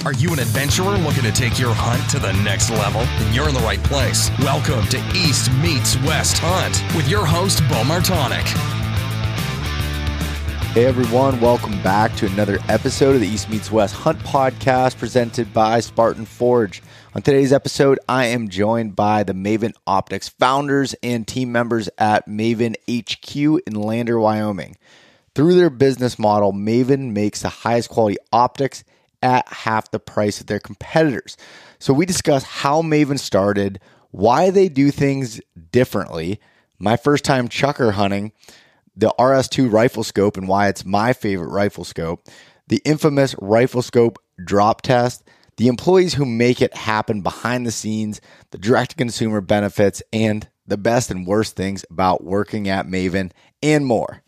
Are you an adventurer looking to take your hunt to the next level? Then you're in the right place. Welcome to East Meets West Hunt with your host, Bo Martonic. Hey everyone, welcome back to another episode of the East Meets West Hunt podcast presented by Spartan Forge. On today's episode, I am joined by the Maven Optics founders and team members at Maven HQ in Lander, Wyoming. Through their business model, Maven makes the highest quality optics at half the price of their competitors. So we discuss how Maven started, why they do things differently, my first time chucker hunting, the RS2 rifle scope and why it's my favorite rifle scope, the infamous rifle scope drop test, the employees who make it happen behind the scenes, the direct-to-consumer benefits, and the best and worst things about working at Maven, and more.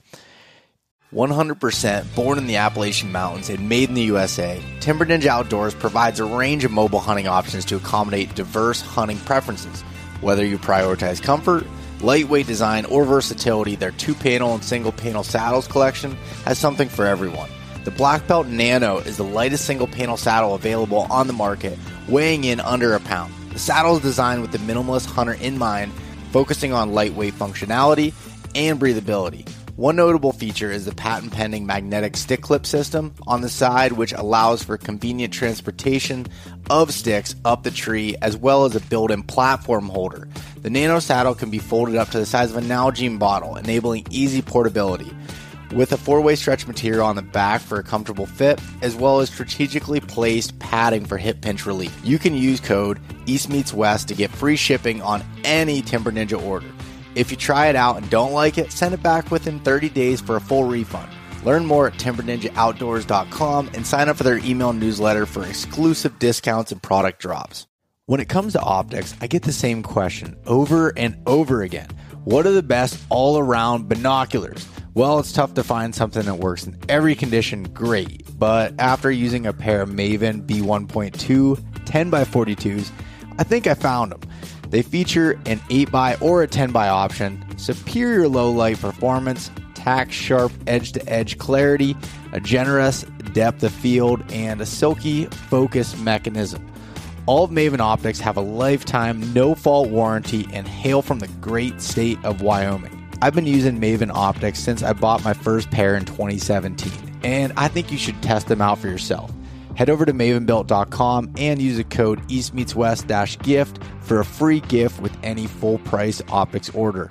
100% born in the Appalachian Mountains and made in the USA, Timber Ninja Outdoors provides a range of mobile hunting options to accommodate diverse hunting preferences. Whether you prioritize comfort, lightweight design, or versatility, their 2-panel and single-panel saddles collection has something for everyone. The Black Belt Nano is the lightest single-panel saddle available on the market, weighing in under a pound. The saddle is designed with the minimalist hunter in mind, focusing on lightweight functionality and breathability. One notable feature is the patent-pending magnetic stick clip system on the side, which allows for convenient transportation of sticks up the tree, as well as a built-in platform holder. The Nano saddle can be folded up to the size of a Nalgene bottle, enabling easy portability. With a 4-way stretch material on the back for a comfortable fit, as well as strategically placed padding for hip pinch relief. You can use code EastMeetsWest to get free shipping on any Timber Ninja order. If you try it out and don't like it, send it back within 30 days for a full refund. Learn more at timberninjaoutdoors.com and sign up for their email newsletter for exclusive discounts and product drops. When it comes to optics, I get the same question over and over again. What are the best all-around binoculars? Well, it's tough to find something that works in every condition great, but after using a pair of Maven B1.2 10x42s, I think I found them. They feature an 8x or a 10x option, superior low light performance, tack sharp edge-to-edge clarity, a generous depth of field, and a silky focus mechanism. All of Maven Optics have a lifetime no-fault warranty and hail from the great state of Wyoming. I've been using Maven Optics since I bought my first pair in 2017, and I think you should test them out for yourself. Head over to mavenbuilt.com and use the code EastMeetsWest-gift for a free gift with any full-price optics order.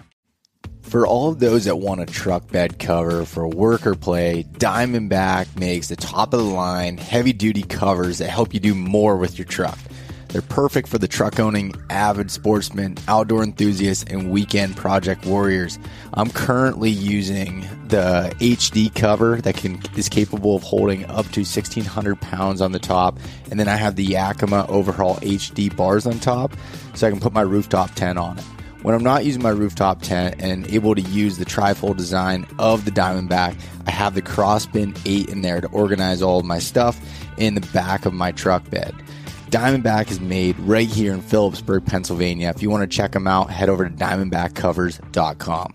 For all of those that want a truck bed cover for work or play, Diamondback makes the top-of-the-line, heavy-duty covers that help you do more with your truck. They're perfect for the truck-owning, avid sportsmen, outdoor enthusiasts, and weekend project warriors. I'm currently using the HD cover that is capable of holding up to 1,600 pounds on the top, and then I have the Yakima Overhaul HD bars on top, so I can put my rooftop tent on it. When I'm not using my rooftop tent and able to use the trifold design of the Diamondback, I have the Crossbin 8 in there to organize all of my stuff in the back of my truck bed. Diamondback is made right here in Phillipsburg, Pennsylvania. If you want to check them out, head over to diamondbackcovers.com.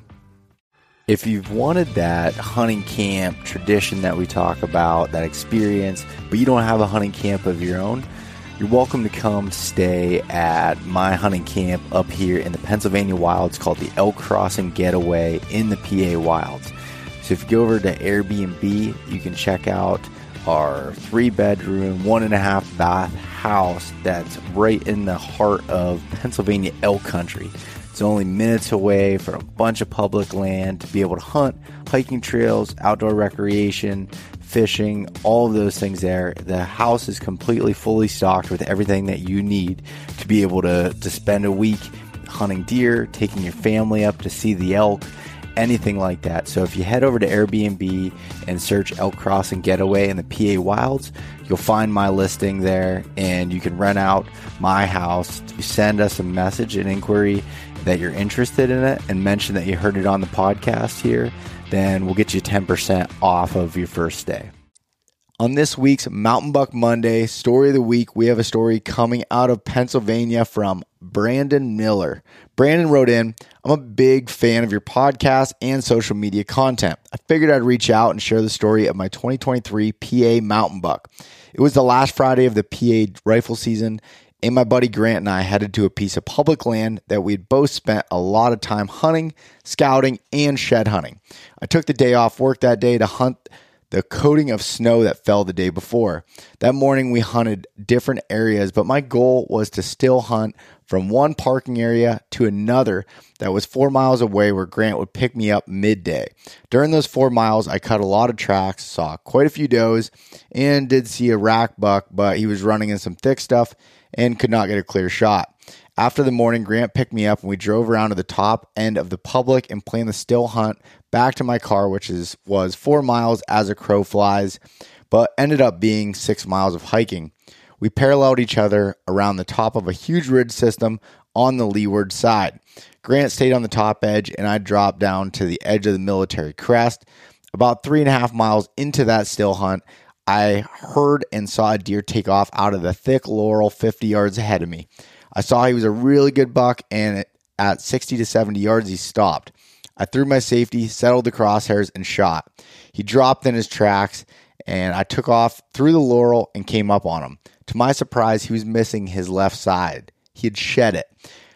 If you've wanted that hunting camp tradition that we talk about, that experience, but you don't have a hunting camp of your own, you're welcome to come stay at my hunting camp up here in the Pennsylvania wilds called the Elk Crossing Getaway in the PA wilds. So if you go over to Airbnb, you can check out our 3-bedroom, 1.5 bath house that's right in the heart of Pennsylvania elk country. It's only minutes away from a bunch of public land to be able to hunt, hiking trails, outdoor recreation, fishing, all of those things there. The house is completely fully stocked with everything that you need to be able to spend a week hunting deer, taking your family up to see the elk, anything like that. So if you head over to Airbnb and search Elk Crossing Getaway in the PA Wilds, you'll find my listing there, and you can rent out my house. You send us a message, an inquiry that you're interested in it, and mention that you heard it on the podcast here, then we'll get you 10% off of your first stay. On this week's Mountain Buck Monday Story of the Week, we have a story coming out of Pennsylvania from Brandon Miller. Brandon wrote in, I'm a big fan of your podcast and social media content. I figured I'd reach out and share the story of my 2023 PA Mountain Buck. It was the last Friday of the PA rifle season, and my buddy Grant and I headed to a piece of public land that we had both spent a lot of time hunting, scouting, and shed hunting. I took the day off work that day to hunt the coating of snow that fell the day before. That morning we hunted different areas, but my goal was to still hunt from one parking area to another that was 4 miles away where Grant would pick me up midday. During those 4 miles, I cut a lot of tracks, saw quite a few does, and did see a rack buck, but he was running in some thick stuff and could not get a clear shot. After the morning, Grant picked me up and we drove around to the top end of the public and planned the still hunt back to my car, which was 4 miles as a crow flies, but ended up being 6 miles of hiking. We paralleled each other around the top of a huge ridge system on the leeward side. Grant stayed on the top edge and I dropped down to the edge of the military crest. About 3.5 miles into that still hunt, I heard and saw a deer take off out of the thick laurel 50 yards ahead of me. I saw he was a really good buck, and at 60 to 70 yards, he stopped. I threw my safety, settled the crosshairs, and shot. He dropped in his tracks, and I took off through the laurel and came up on him. To my surprise, he was missing his left side. He had shed it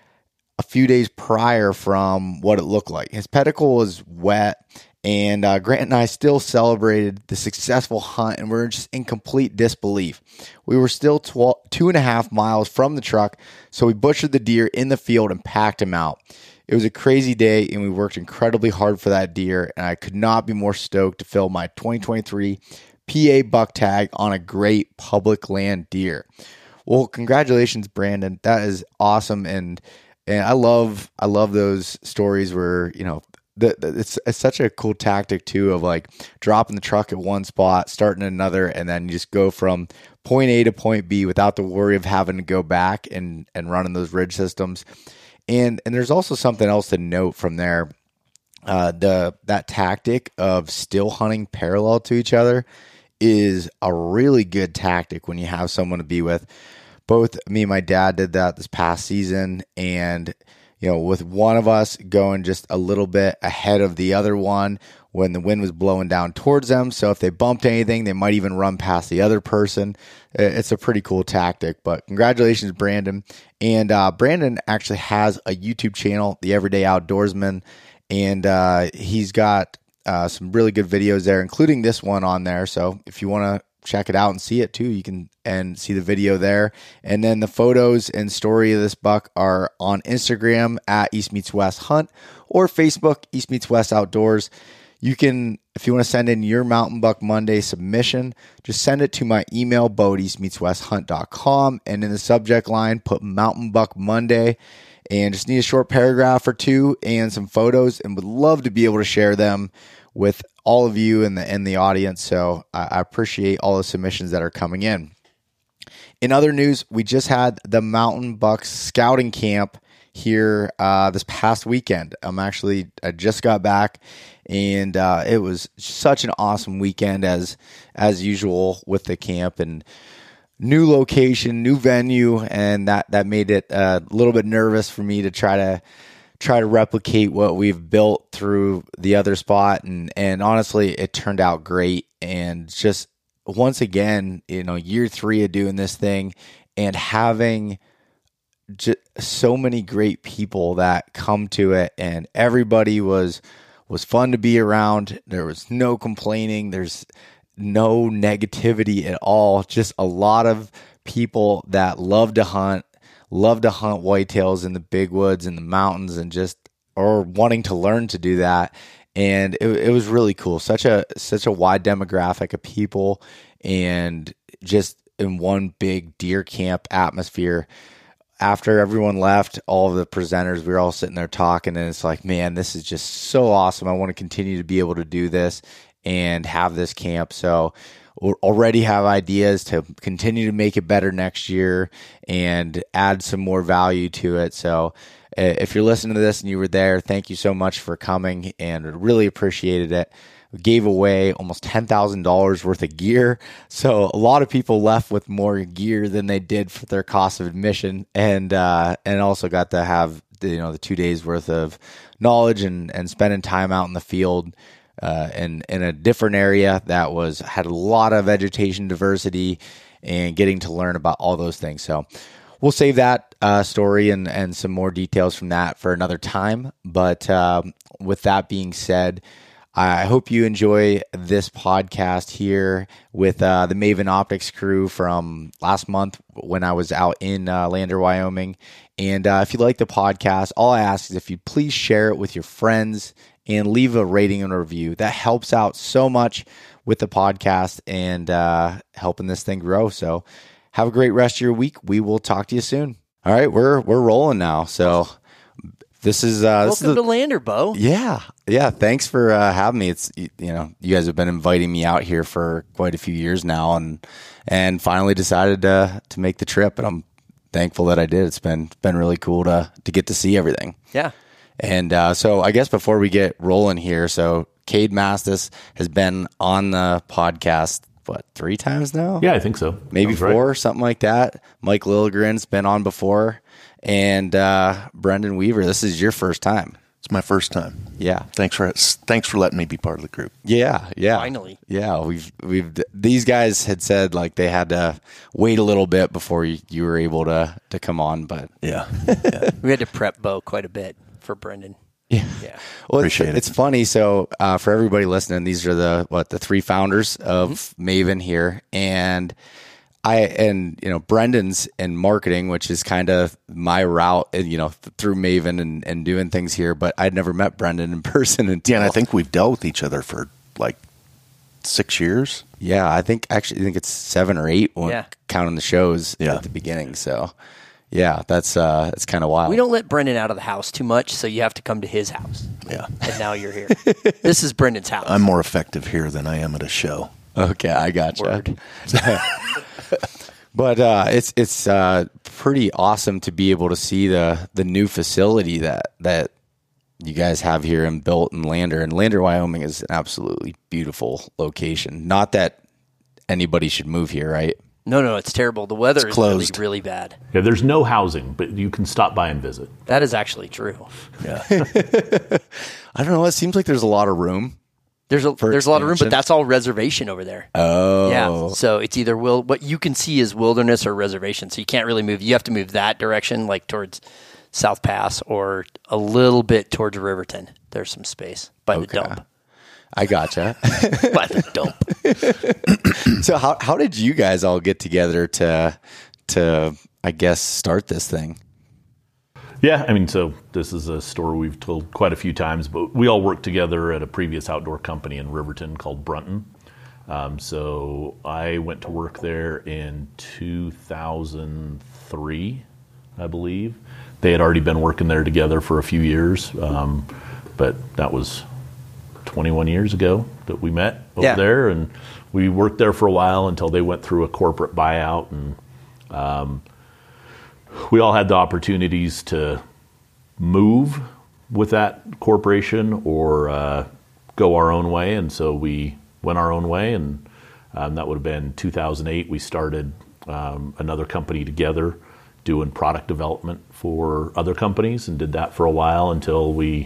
a few days prior from what it looked like. His pedicle was wet, and Grant and I still celebrated the successful hunt, and we were just in complete disbelief. We were still 2.5 miles from the truck, so we butchered the deer in the field and packed him out. It was a crazy day, and we worked incredibly hard for that deer, and I could not be more stoked to fill my 2023 PA buck tag on a great public land deer. Well, congratulations, Brandon. That is awesome, and I love those stories where, you know, it's such a cool tactic too, of like dropping the truck at one spot, starting another, and then you just go from point A to point B without the worry of having to go back and running those ridge systems. And there's also something else to note from there. That tactic of still hunting parallel to each other is a really good tactic when you have someone to be with. Both me and my dad did that this past season, and you know, with one of us going just a little bit ahead of the other one when the wind was blowing down towards them. So if they bumped anything, they might even run past the other person. It's a pretty cool tactic, but congratulations, Brandon. And Brandon actually has a YouTube channel, The Everyday Outdoorsman, and he's got some really good videos there, including this one on there. So if you want to check it out and see it too, you can and see the video there. And then the photos and story of this buck are on Instagram at East Meets West Hunt or Facebook East Meets West Outdoors. You can, if you want to send in your Mountain Buck Monday submission, just send it to my email, bo@eastmeetswesthunt.com, and in the subject line put Mountain Buck Monday, and just need a short paragraph or two and some photos, and would love to be able to share them with all of you in the audience. So I appreciate all the submissions that are coming in. In other news, we just had the Mountain Bucks scouting camp here this past weekend. I just got back, and it was such an awesome weekend as usual with the camp, and new location, new venue, and that made it a little bit nervous for me to try to replicate what we've built through the other spot, and honestly, it turned out great. And just once again, you know, year 3 of doing this thing and having just so many great people that come to it, and everybody was fun to be around. There was no complaining. There's no negativity at all. Just a lot of people that love to hunt whitetails in the big woods and the mountains, and just or wanting to learn to do that. And it was really cool. Such a wide demographic of people, and just in one big deer camp atmosphere. After everyone left, all of the presenters, we were all sitting there talking, and it's like, man, this is just so awesome. I want to continue to be able to do this and have this camp. So we already have ideas to continue to make it better next year and add some more value to it. So if you're listening to this and you were there, thank you so much for coming, and really appreciated it. We gave away almost $10,000 worth of gear. So a lot of people left with more gear than they did for their cost of admission, and also got to have the 2 days worth of knowledge and spending time out in the field in a different area that had a lot of vegetation diversity, and getting to learn about all those things. So we'll save that story and some more details from that for another time. But with that being said, I hope you enjoy this podcast here with the Maven Optics crew from last month when I was out in Lander, Wyoming. And if you like the podcast, all I ask is if you please share it with your friends and leave a rating and a review. That helps out so much with the podcast and helping this thing grow. So have a great rest of your week. We will talk to you soon. All right, we're rolling now. So this is welcome to Lander, Bo. Yeah. Thanks for having me. It's you guys have been inviting me out here for quite a few years now, and finally decided to make the trip. And I'm thankful that I did. It's been really cool to get to see everything. Yeah. And so I guess before we get rolling here, so Cade Mastis has been on the podcast, 3 times now? Yeah, I think so. Maybe 4, something like that. Mike Lilligren's been on before. And Brendan Weaver, this is your first time. It's my first time. Yeah. Thanks for letting me be part of the group. Yeah. Finally. Yeah, we've these guys had said like they had to wait a little bit before you were able to come on, but yeah. We had to prep Bo quite a bit for Brendan. Yeah. Well, Appreciate it. It's funny. So for everybody listening, these are the 3 founders of Maven here, and Brendan's in marketing, which is kind of my route, through Maven and doing things here. But I'd never met Brendan in person until. Yeah, and I think we've dealt with each other for like 6 years. Yeah, I think it's 7 or 8 when counting the shows at the beginning. So. Yeah, that's it's kind of wild. We don't let Brendan out of the house too much, so you have to come to his house. Yeah. And now you're here. This is Brendan's house. I'm more effective here than I am at a show. Okay, I gotcha. Word. But it's pretty awesome to be able to see the new facility that you guys have here and built in Lander. And Lander, Wyoming is an absolutely beautiful location. Not that anybody should move here, right? No, it's terrible. The weather is really, closed. really bad. Yeah, there's no housing, but you can stop by and visit. That is actually true. Yeah. I don't know. It seems like there's a lot of room. There's a lot of room, expansion. but that's all reservation over there. Oh. Yeah. So it's either what you can see is wilderness or reservation. So you can't really move. You have to move that direction, like towards South Pass or a little bit towards Riverton. There's some space by the dump. I gotcha. By the dump. So how did you guys all get together to I guess start this thing? Yeah, I mean, so this is a story we've told quite a few times, but we all worked together at a previous outdoor company in Riverton called Brunton. So I went to work there in 2003, I believe. They had already been working there together for a few years, but that was 21 years ago that we met over there, and we worked there for a while until they went through a corporate buyout, and we all had the opportunities to move with that corporation or go our own way, and so we went our own way, and that would have been 2008. We started another company together doing product development for other companies and did that for a while until we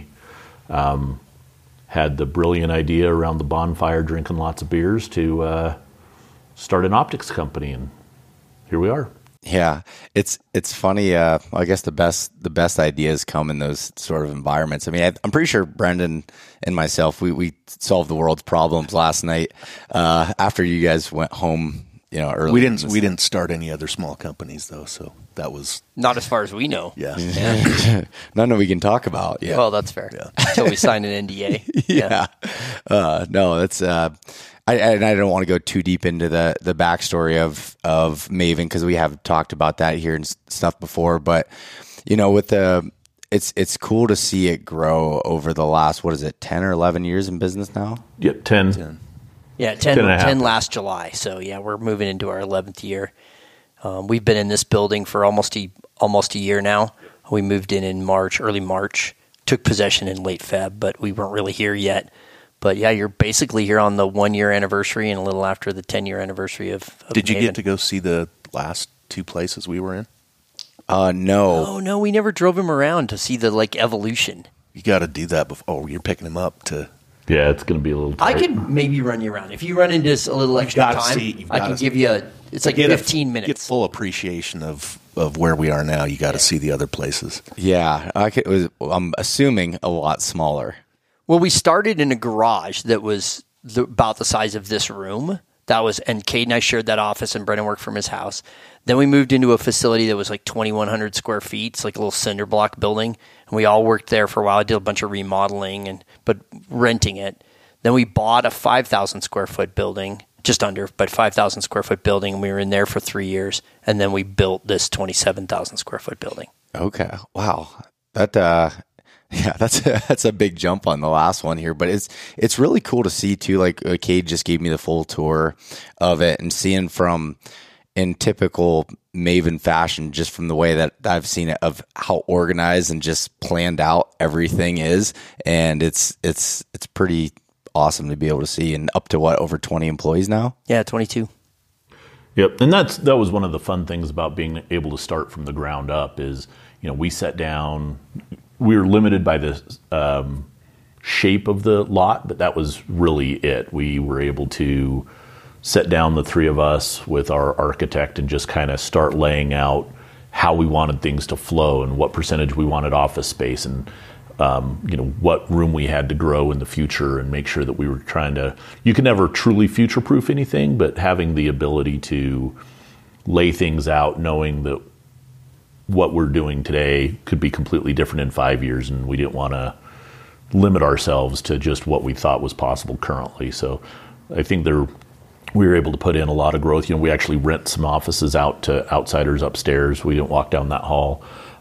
had the brilliant idea around the bonfire drinking lots of beers to start an optics company, and here we are. Yeah, it's funny. I guess the best ideas come in those sort of environments. I mean, I'm pretty sure Brendan and myself we solved the world's problems last night after you guys went home. Early. We didn't start any other small companies though, so that was Not as far as we know. yeah. None that we can talk about. Yeah. Well, that's fair. Yeah. Until we sign an NDA. Yeah. No, that's. I don't want to go too deep into the backstory of Maven because we have talked about that here and stuff before. But with it's cool to see it grow over the last 10 or 11 years in business now. Yep, 10. Yeah, 10 last July. So yeah, we're moving into our 11th year. We've been in this building for almost a year now. We moved in March, early March. Took possession in late Feb, but we weren't really here yet. But yeah, you're basically here on the 1-year anniversary and a little after the 10-year anniversary of Did you Maven. get to go see the last 2 places we were in? No. Oh no, we never drove him around to see the evolution. You got to do that before. Oh, you're picking him up to. Yeah, it's going to be a little tight. I could maybe run you around if you run into a little extra gotta time. see- you've I gotta can give you it's like 15 minutes. Get full appreciation of where we are now. You got to see the other places. Yeah, I'm assuming a lot smaller. Well, we started in a garage that was about the size of this room. And Cade and I shared that office, and Brendan worked from his house. Then we moved into a facility that was like 2,100 square feet. It's like a little cinder block building. And we all worked there for a while. I did a bunch of remodeling, but renting it. Then we bought a 5,000 square foot building, just under, but 5,000 square foot building. And we were in there for 3 years. And then we built this 27,000 square foot building. Okay. Wow. That's a big jump on the last one here, but it's really cool to see too. Like Cade just gave me the full tour of it, and seeing from in typical Maven fashion, just from the way that I've seen it, of how organized and just planned out everything is, and it's pretty awesome to be able to see. And up to over 20 employees now. Yeah, 22. Yep, and that was one of the fun things about being able to start from the ground up. Is we sat down. We were limited by the shape of the lot, but that was really it. We were able to sit down, the three of us, with our architect, and just kind of start laying out how we wanted things to flow and what percentage we wanted office space, and what room we had to grow in the future, and make sure that we were trying to. You can never truly future-proof anything, but having the ability to lay things out, knowing that what we're doing today could be completely different in 5 years, and we didn't want to limit ourselves to just what we thought was possible currently. So I think we were able to put in a lot of growth. We actually rent some offices out to outsiders upstairs. We didn't walk down that hall,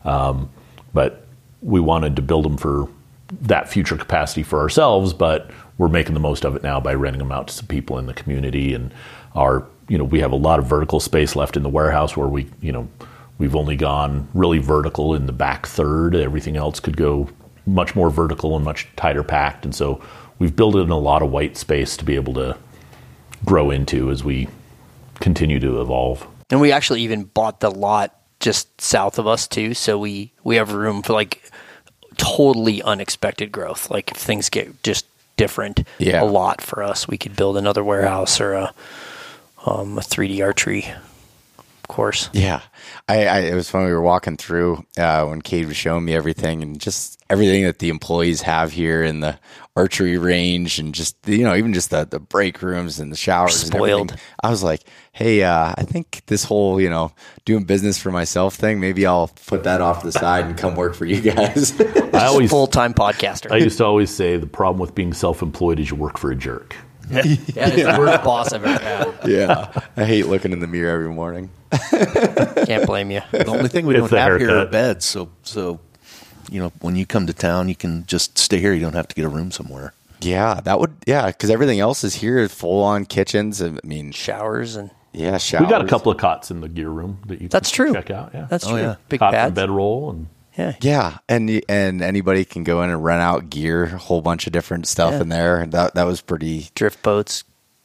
but we wanted to build them for that future capacity for ourselves, but we're making the most of it now by renting them out to some people in the community. And we have a lot of vertical space left in the warehouse where we've only gone really vertical in the back third. Everything else could go much more vertical and much tighter packed. And so we've built in a lot of white space to be able to grow into as we continue to evolve. And we actually even bought the lot just south of us too. So we have room for like totally unexpected growth. Like if things get just different a lot for us, we could build another warehouse or a 3D archery course. Yeah. It was fun. We were walking through when Cade was showing me everything, and just everything that the employees have here in the archery range, and just even just the break rooms and the showers. Spoiled. And everything. I was like, hey, I think this whole doing business for myself thing, maybe I'll put that off to the side and come work for you guys. I always full-time podcaster. I used to always say the problem with being self-employed is you work for a jerk. Yeah, it's the worst boss I've ever had. Yeah, I hate looking in the mirror every morning. Can't blame you. The only thing we don't have here are beds, so when you come to town, you can just stay here. You don't have to get a room somewhere. Yeah, because everything else is here, full-on kitchens. I mean, showers and showers. We got a couple of cots in the gear room that you can check out. Yeah, that's true. Yeah. Big cot pads, and bedroll, and and anybody can go in and rent out gear, a whole bunch of different stuff in there. That was pretty. Drift boats.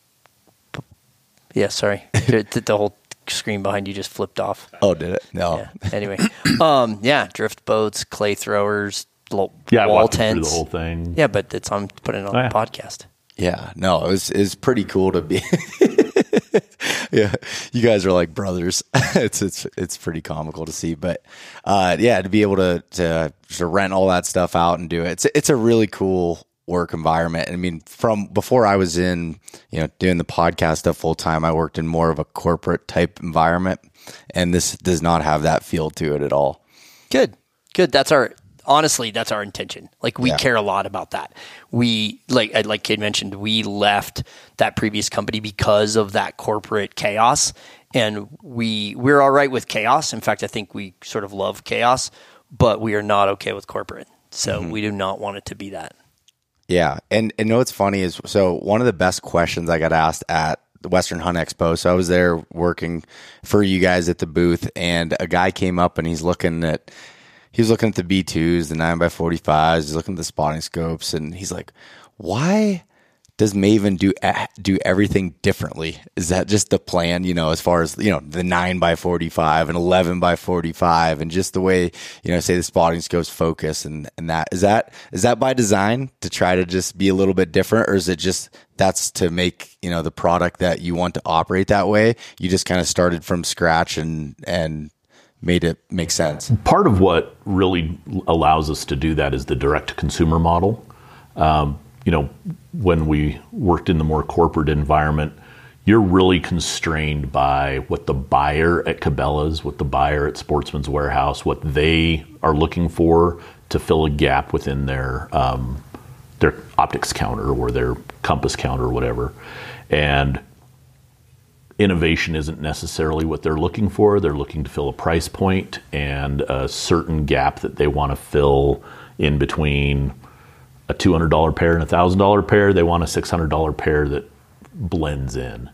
Yeah, sorry, the whole screen behind you just flipped off. Oh, did it? No. Yeah. Anyway, drift boats, clay throwers, wall tents, through the whole thing. Yeah, but I'm putting it on the podcast. Yeah, no, it was pretty cool to be. Yeah, you guys are like brothers. It's pretty comical to see, but to be able to rent all that stuff out and do it, it's a really cool work environment. I mean, from before I was in doing the podcast stuff full time, I worked in more of a corporate type environment, and this does not have that feel to it at all. Good. Honestly, that's our intention. Like we care a lot about that. We like Cade mentioned, we left that previous company because of that corporate chaos, and we're all right with chaos. In fact, I think we sort of love chaos, but we are not okay with corporate. So we do not want it to be that. Yeah, and what's funny is, so one of the best questions I got asked at the Western Hunt Expo. So I was there working for you guys at the booth, and a guy came up and he was looking at the B2s, the 9x45s, he's looking at the spotting scopes, and he's like, why does Maven do everything differently? Is that just the plan, as far as, the 9x45 and 11x45 and just the way, say the spotting scopes focus and that, is that by design to try to just be a little bit different, or is it just that's to make, the product that you want to operate that way? You just kind of started from scratch and made it make sense. Part of what really allows us to do that is the direct-to-consumer model. When we worked in the more corporate environment, you're really constrained by what the buyer at Cabela's, what the buyer at Sportsman's Warehouse, what they are looking for to fill a gap within their optics counter or their compass counter or whatever. And innovation isn't necessarily what they're looking for. They're looking to fill a price point and a certain gap that they want to fill in between a $200 pair and a $1,000 pair. They want a $600 pair that blends in.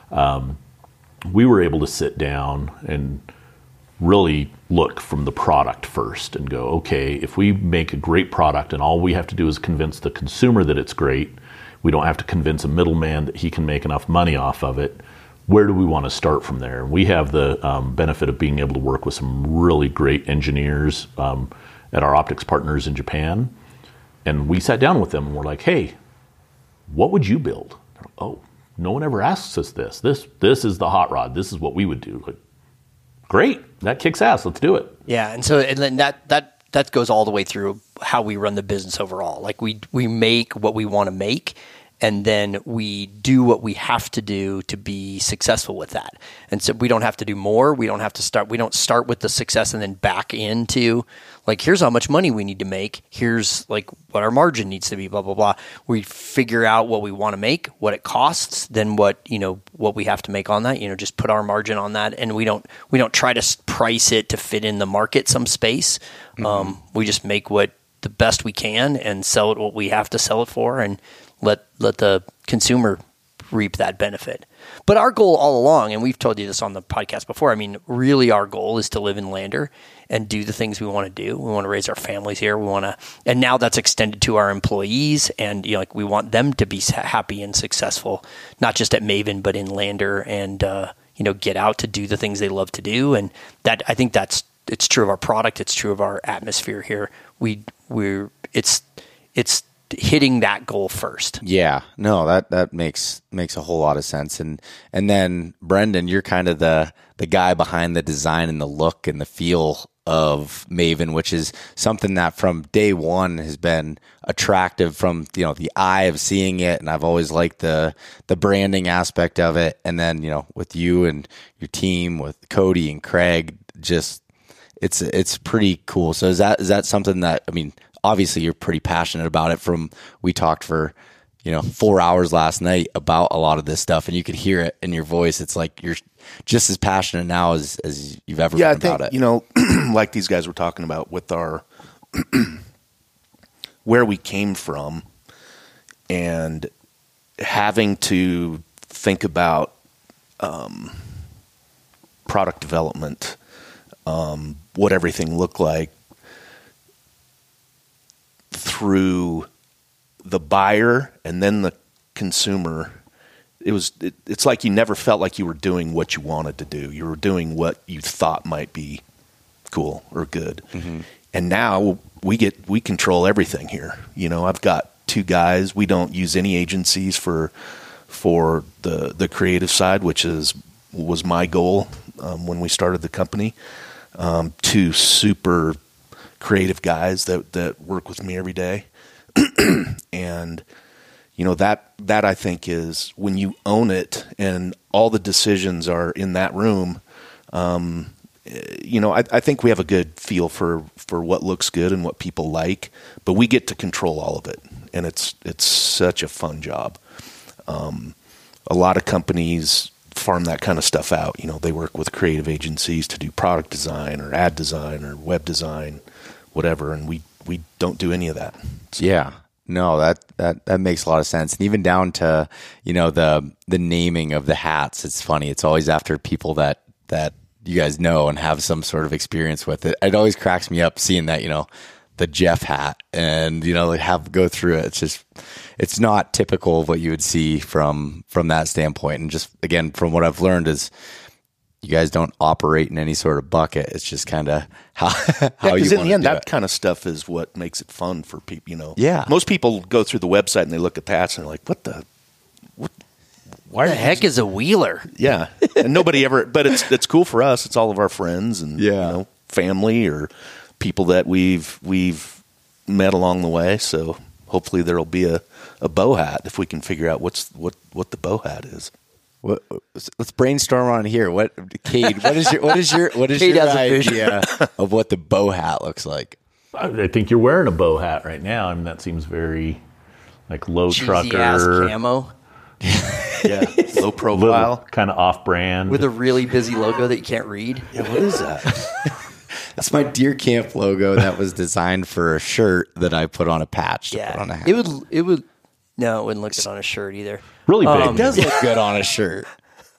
We were able to sit down and really look from the product first and go, okay, if we make a great product and all we have to do is convince the consumer that it's great, we don't have to convince a middleman that he can make enough money off of it, where do we want to start from there? We have the benefit of being able to work with some really great engineers at our optics partners in Japan. And we sat down with them and we're like, hey, what would you build? Like, oh, no one ever asks us this. This is the hot rod. This is what we would do. Like, great. That kicks ass. Let's do it. Yeah. And then that goes all the way through how we run the business overall. Like we make what we want to make, and then we do what we have to do to be successful with that. And so we don't have to do more. We don't start with the success and then back into like, here's how much money we need to make. Here's like what our margin needs to be, blah, blah, blah. We figure out what we want to make, what it costs, then what we have to make on that, just put our margin on that. And we don't try to price it to fit in the market some space. Mm-hmm. We just make what the best we can and sell it what we have to sell it for, and let the consumer reap that benefit. But our goal all along, and we've told you this on the podcast before, really our goal is to live in Lander and do the things we want to do. We want to raise our families here. And now that's extended to our employees, and we want them to be happy and successful, not just at Maven, but in Lander, and get out to do the things they love to do. And that, I think it's true of our product. It's true of our atmosphere here. It's hitting that goal first. Yeah, no, that makes a whole lot of sense. And then Brendan, you're kind of the guy behind the design and the look and the feel of Maven, which is something that from day one has been attractive from the eye of seeing it, and I've always liked the branding aspect of it. And then with you and your team, with Cody and Craig, just it's pretty cool. So is that something that, obviously you're pretty passionate about it. We talked for 4 hours last night about a lot of this stuff, and you could hear it in your voice. It's like you're just as passionate now as you've ever been about it. Like these guys were talking about with our where we came from, and having to think about product development, what everything looked like through the buyer and then the consumer. It's like you never felt like you were doing what you wanted to do. You were doing what you thought might be cool or good. Mm-hmm. And now we control everything here. I've got 2 guys. We don't use any agencies for the creative side, which was my goal when we started the company. 2 super creative guys that work with me every day. And that I think is when you own it and all the decisions are in that room. I think we have a good feel for what looks good and what people like, but we get to control all of it, and it's such a fun job. A lot of companies farm that kind of stuff out. They work with creative agencies to do product design or ad design or web design, whatever, and we don't do any of that. So. Yeah. No, that makes a lot of sense. And even down to, the naming of the hats. It's funny. It's always after people that you guys know and have some sort of experience with it. It always cracks me up seeing that, the Jeff hat and, like go through it. It's not typical of what you would see from that standpoint. And just, again, from what I've learned is you guys don't operate in any sort of bucket. It's just kind of how you want to do it. Because in the end, that kind of stuff is what makes it fun for people, Yeah. Most people go through the website and they look at the hats and they're like, why the heck is a Wheeler? Yeah. And nobody ever, but it's cool for us. It's all of our friends and, family or people that we've met along the way. So hopefully there'll be a bow hat if we can figure out what the bow hat is. Let's brainstorm on here. Cade, what is your idea of what the bow hat looks like? I think you're wearing a bow hat right now. I mean, that seems very like low cheesy trucker ass camo. Yeah, low profile, kind of off-brand with a really busy logo that you can't read. Yeah, what is that? That's my Deer Camp logo that was designed for a shirt that I put on a patch to put on a hat. It would. No, it wouldn't look good on a shirt either. Really big. It does look good on a shirt.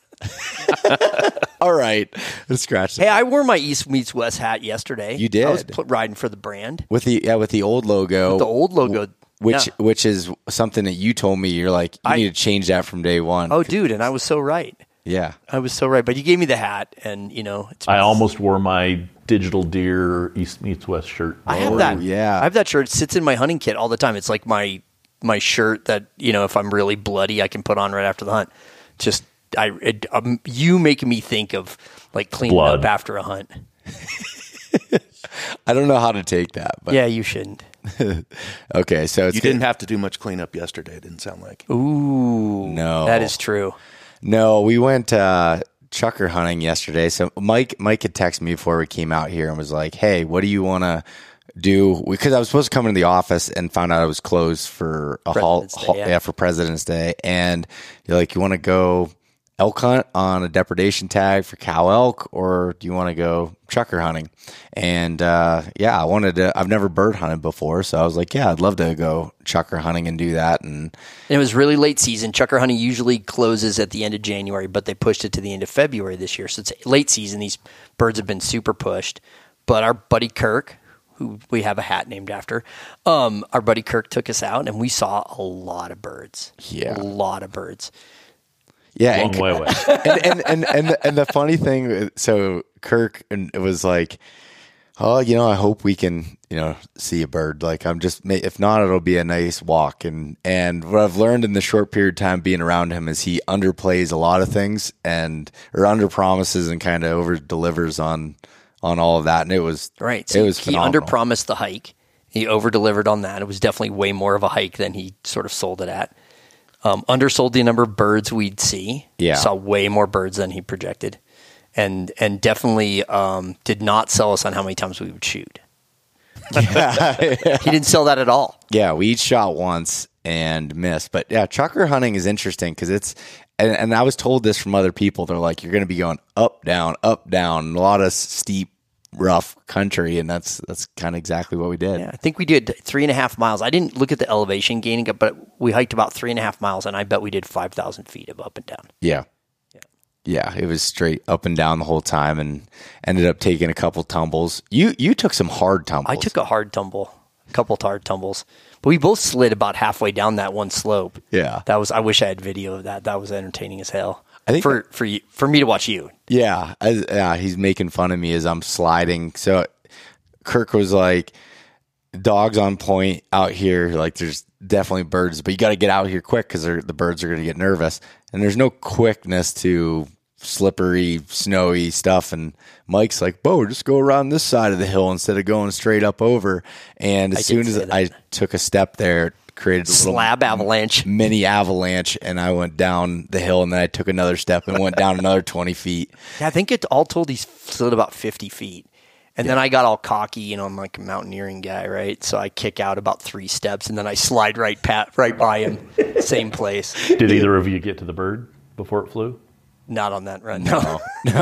All right, let's scratch that. Hey, I wore my East Meets West hat yesterday. You did? I was riding for the brand with the old logo. With the old logo. Which is something that you told me. You're like, you need to change that from day one. Oh, dude, and I was so right. Yeah. I was so right. But you gave me the hat, and, I almost wore my Digital Deer East Meets West shirt. I have that. Yeah. I have that shirt. It sits in my hunting kit all the time. It's like my shirt that, if I'm really bloody, I can put on right after the hunt. Just, you making me think of, like, cleaning up after a hunt. I don't know how to take that. But yeah, you shouldn't. Okay, so you didn't have to do much cleanup yesterday. It didn't sound like. Ooh, no, that is true. No, we went chucker hunting yesterday. So Mike had texted me before we came out here and was like, "Hey, what do you want to do?" Because I was supposed to come into the office and found out I was closed for for President's Day, and you're like, "You want to go elk hunt on a depredation tag for cow elk, or do you want to go chucker hunting?" And I wanted to. I've never bird hunted before, so I was like, "Yeah, I'd love to go chucker hunting and do that." And it was really late season. Chucker hunting usually closes at the end of January, but they pushed it to the end of February this year, so it's late season. These birds have been super pushed. But our buddy Kirk, who we have a hat named after, our buddy Kirk took us out, and we saw a lot of birds. Yeah, a lot of birds. Yeah, long way away. And the funny thing, so Kirk it was like, "Oh, I hope we can, see a bird. Like, if not, it'll be a nice walk." And what I've learned in the short period of time being around him is he underplays a lot of things or under promises and kind of over delivers on all of that. And it was right. So it was he phenomenal. under promised the hike. He over delivered on that. It was definitely way more of a hike than he sort of sold it at. Undersold the number of birds we'd see. Yeah. Saw way more birds than he projected. And definitely did not sell us on how many times we would shoot. Yeah. He didn't sell that at all. Yeah, we each shot once and missed. But yeah, chucker hunting is interesting because it's, and I was told this from other people. They're like, you're going to be going up, down, a lot of steep, rough country, and that's kind of exactly what we did. Yeah, I think we did 3.5 miles. I didn't look at the elevation gaining, but we hiked about 3.5 miles, and I bet we did 5,000 feet of up and down. Yeah, it was straight up and down the whole time, and ended up taking a couple tumbles. You took some hard tumbles. I took a hard tumble, a couple hard tumbles, but we both slid about halfway down that one slope. Yeah, that was. I wish I had video of that. That was entertaining as hell. I think for me to watch you. Yeah, he's making fun of me as I'm sliding. So Kirk was like, "Dogs on point out here. Like, there's definitely birds, but you got to get out here quick because the birds are going to get nervous. And there's no quickness to slippery, snowy stuff." And Mike's like, "Bo, just go around this side of the hill instead of going straight up over." And as soon as I took a step there, created a slab avalanche, mini avalanche, and I went down the hill, and then I took another step and went down another 20 feet. Yeah, I think it all told he slid about 50 feet. And then I got all cocky, I'm like a mountaineering guy, right? So I kick out about 3 steps, and then I slide right by him, same place. Did either of you get to the bird before it flew? Not on that run. No,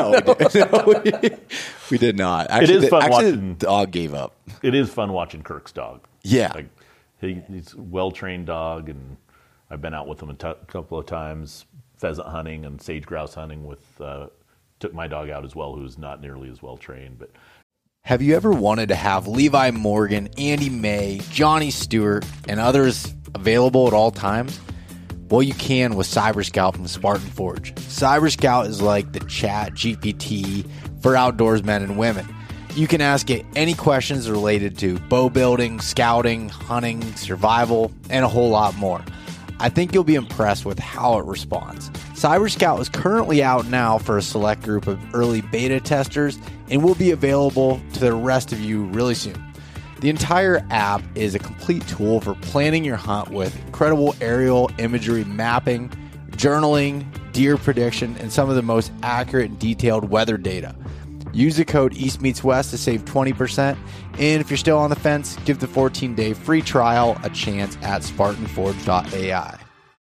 we did not. Actually, it is fun watching. The dog gave up. It is fun watching Kirk's dog. Yeah. Like, he's a well-trained dog, and I've been out with him a couple of times, pheasant hunting and sage grouse hunting with, took my dog out as well, who's not nearly as well-trained. But Have you ever wanted to have Levi Morgan, Andy May, Johnny Stewart, and others available at all times? Well, you can with CyberScout from Spartan Forge. CyberScout is like the Chat GPT for outdoors men and women. You can ask it any questions related to bow building, scouting, hunting, survival, and a whole lot more. I think you'll be impressed with how it responds. CyberScout is currently out now for a select group of early beta testers and will be available to the rest of you really soon. The entire app is a complete tool for planning your hunt with incredible aerial imagery mapping, journaling, deer prediction, and some of the most accurate and detailed weather data. Use the code EastMeetsWest to save 20%, and if you're still on the fence, give the 14-day free trial a chance at SpartanForge.ai.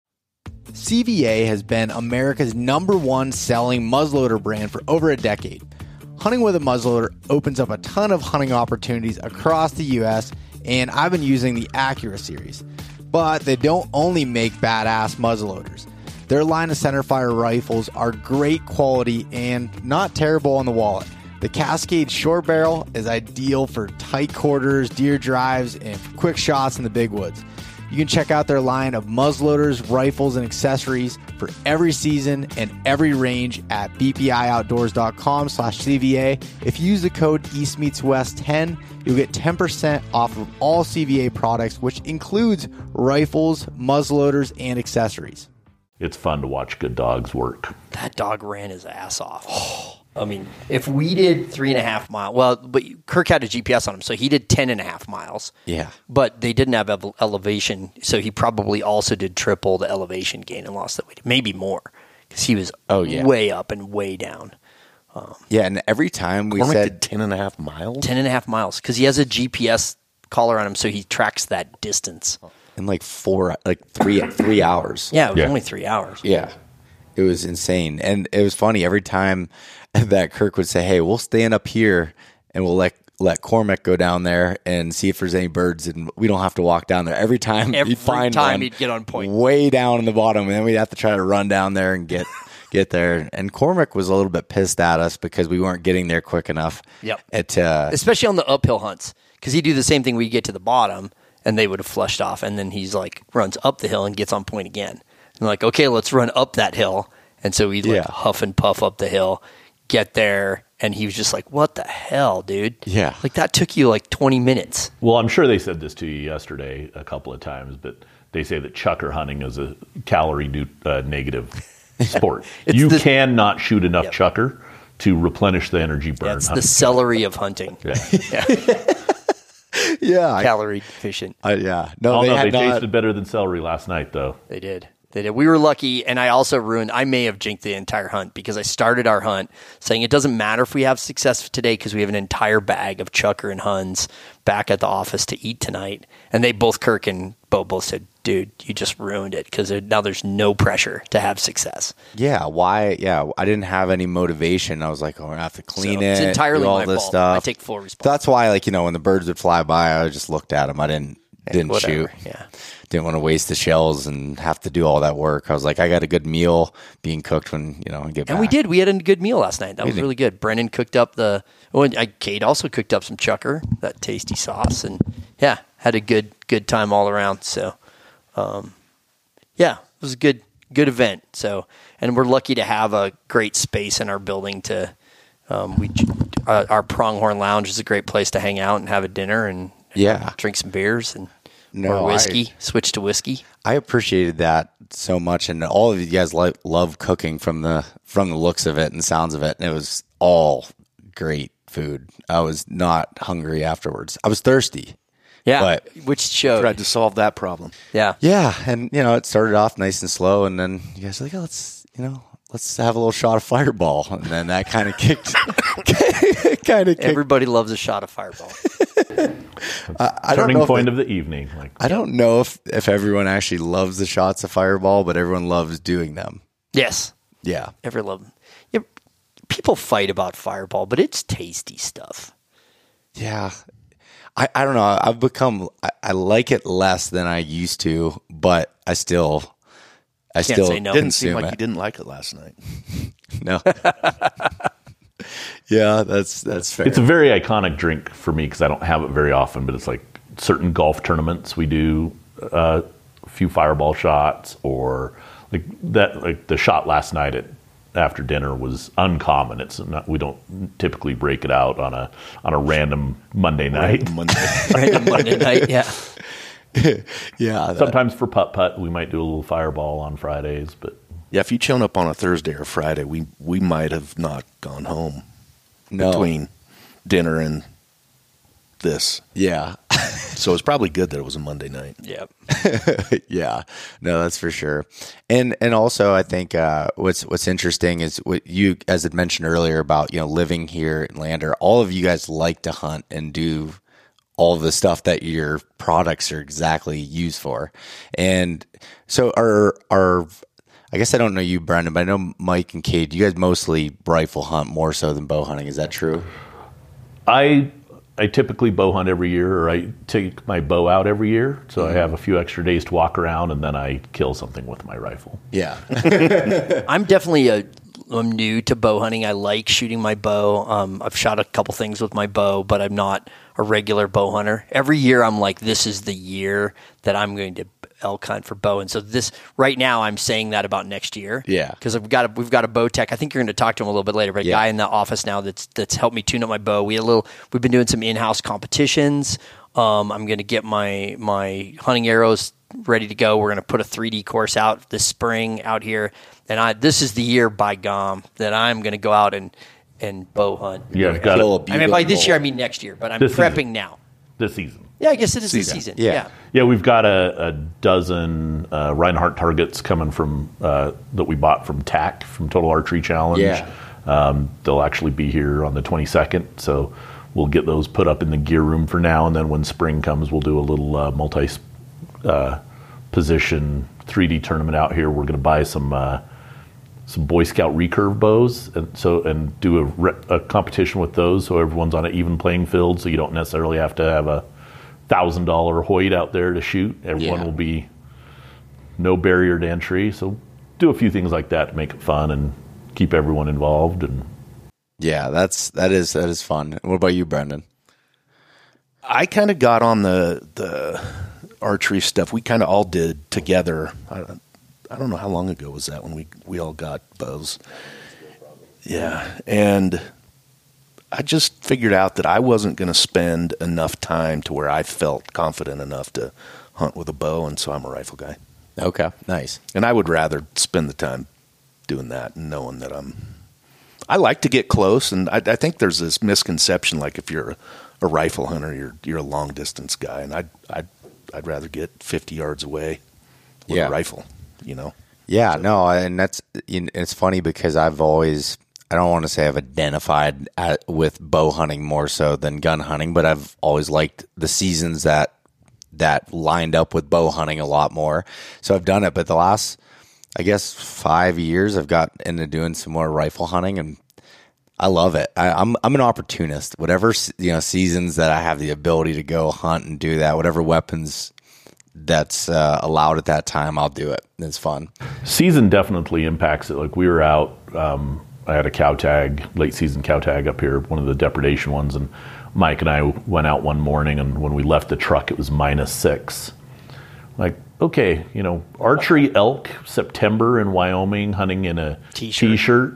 CVA has been America's #1 selling muzzleloader brand for over a decade. Hunting with a muzzleloader opens up a ton of hunting opportunities across the U.S., and I've been using the Accura series. But they don't only make badass muzzleloaders. Their line of centerfire rifles are great quality and not terrible on the wallet. The Cascade Short Barrel is ideal for tight quarters, deer drives, and quick shots in the big woods. You can check out their line of muzzleloaders, rifles, and accessories for every season and every range at bpioutdoors.com/CVA. If you use the code EastMeetsWest10, you'll get 10% off of all CVA products, which includes rifles, muzzleloaders, and accessories. It's fun to watch good dogs work. That dog ran his ass off. I mean, if we did 3.5 miles, well, but Kirk had a GPS on him, so he did 10.5 miles. Yeah. But they didn't have elevation, so he probably also did triple the elevation gain and lost that weight, maybe more, because he was way up and way down. Yeah, and every time we said 10.5 miles? 10.5 miles, because he has a GPS collar on him, so he tracks that distance. in like 3 hours. Yeah, it was only 3 hours. Yeah. It was insane. And it was funny every time that Kirk would say, hey, we'll stand up here and we'll let Cormac go down there and see if there's any birds, and we don't have to walk down there. Every time he'd find one, he'd get on point. Way down in the bottom, and then we'd have to try to run down there and get there. And Cormac was a little bit pissed at us because we weren't getting there quick enough. Yep. Especially on the uphill hunts, because he'd do the same thing. We'd get to the bottom, and they would have flushed off, and then he's like runs up the hill and gets on point again. And like, okay, let's run up that hill. And so we'd huff and puff up the hill, get there, and he was just like, what the hell, dude? Yeah. Like, that took you like 20 minutes. Well, I'm sure they said this to you yesterday a couple of times, but they say that chucker hunting is a calorie negative sport. You cannot shoot enough chucker to replenish the energy burn. That's the celery of hunting. Yeah. Calorie deficient. No, they tasted better than celery last night, though. They did. We were lucky, and I may have jinked the entire hunt because I started our hunt saying it doesn't matter if we have success today because we have an entire bag of chucker and huns back at the office to eat tonight. And they both, Kirk and Bo, both said, dude, you just ruined it because now there's no pressure to have success. Yeah, why? Yeah, I didn't have any motivation. I was like, we're going to have to clean it. It's entirely do all my this fault. stuff. I take full responsibility. That's why, when the birds would fly by, I just looked at them. I didn't shoot. Yeah. Didn't want to waste the shells and have to do all that work. I was like, I got a good meal being cooked when, I get back. And we did. We had a good meal last night. That was really good. Brennan cooked up Kate also cooked up some chucker, that tasty sauce, and had a good time all around. So, it was a good event. So, and we're lucky to have a great space in our building to, our Pronghorn Lounge is a great place to hang out and have a dinner and drink some beers and or whiskey. Switch to whiskey. I appreciated that so much, and all of you guys love cooking from the looks of it and sounds of it. And it was all great food. I was not hungry afterwards. I was thirsty. Yeah, but which showed. Tried to solve that problem. Yeah, and it started off nice and slow, and then you guys were like, let's have a little shot of Fireball, and then that kind of kicked. Everybody loves a shot of Fireball. Turning point of the evening. I don't know if everyone actually loves the shots of Fireball, but everyone loves doing them. Yes. Yeah. Everyone loves them. Yeah, people fight about Fireball, but it's tasty stuff. Yeah. I don't know. I've become, I like it less than I used to, but I still say no. Didn't seem like you didn't like it last night. No. Yeah, that's fair. It's a very iconic drink for me because I don't have it very often, but it's like certain golf tournaments we do a few fireball shots, or like the shot last night after dinner was uncommon. It's not, we don't typically break it out on a random Monday night. Random Monday night, yeah. Yeah. Sometimes for putt, we might do a little fireball on Fridays, but yeah, if you'd shown up on a Thursday or Friday, we might have not gone home between dinner and this. Yeah. So it's probably good that it was a Monday night. Yep. Yeah. No, that's for sure. And also I think what's interesting is what you guys had mentioned earlier about, living here in Lander. All of you guys like to hunt and do all of the stuff that your products are exactly used for. And so I guess I don't know you, Brendan, but I know Mike and Kate, you guys mostly rifle hunt more so than bow hunting. Is that true? I typically bow hunt every year, or I take my bow out every year. So I have a few extra days to walk around, and then I kill something with my rifle. Yeah. I'm definitely I'm new to bow hunting. I like shooting my bow. I've shot a couple things with my bow, but I'm not a regular bow hunter. Every year I'm like, this is the year that I'm going to elk hunt for bow. And so right now I'm saying that about next year. Yeah. Because we've got a bow tech. I think you're going to talk to him a little bit later, but a guy in the office now that's helped me tune up my bow. We've been doing some in-house competitions. I'm going to get my hunting arrows ready to go. We're going to put a 3D course out this spring out here. And this is the year, by gum, that I'm going to go out and bow hunt. Yeah, I've got it. I mean, by this year, I mean next year, but I'm prepping now. This season. Yeah, I guess it is the season. Yeah. Yeah, we've got a dozen Reinhardt targets coming from that we bought from TAC, from Total Archery Challenge. Yeah. They'll actually be here on the 22nd, so we'll get those put up in the gear room for now, and then when spring comes, we'll do a little multi-position 3D tournament out here. We're going to buy some Boy Scout recurve bows, and do a competition with those, so everyone's on an even playing field. So you don't necessarily have to have a $1,000 Hoyt out there to shoot. Everyone will be no barrier to entry. So do a few things like that to make it fun and keep everyone involved. And yeah, that is fun. What about you, Brendan? I kind of got on the archery stuff. We kind of all did together. I don't know how long ago was that when we all got bows. Yeah, and I just figured out that I wasn't going to spend enough time to where I felt confident enough to hunt with a bow, and so I'm a rifle guy. Okay, nice. And I would rather spend the time doing that and knowing that I like to get close, and I think there's this misconception, like if you're a rifle hunter, you're a long distance guy, and I'd rather get 50 yards away with a rifle. Yeah, no, and it's funny because I don't want to say I've identified with bow hunting more so than gun hunting, but I've always liked the seasons that lined up with bow hunting a lot more. So I've done it, but the last, I guess, 5 years I've got into doing some more rifle hunting, and I love it. I'm an opportunist. Whatever seasons that I have the ability to go hunt and do that, whatever weapons that's allowed at that time, I'll do it. It's fun. Season definitely impacts it. Like we were out, I had a cow tag, late season cow tag up here, one of the depredation ones, and Mike and I went out one morning, and when we left the truck, it was -6. Like, okay, archery elk, September in Wyoming, hunting in a t-shirt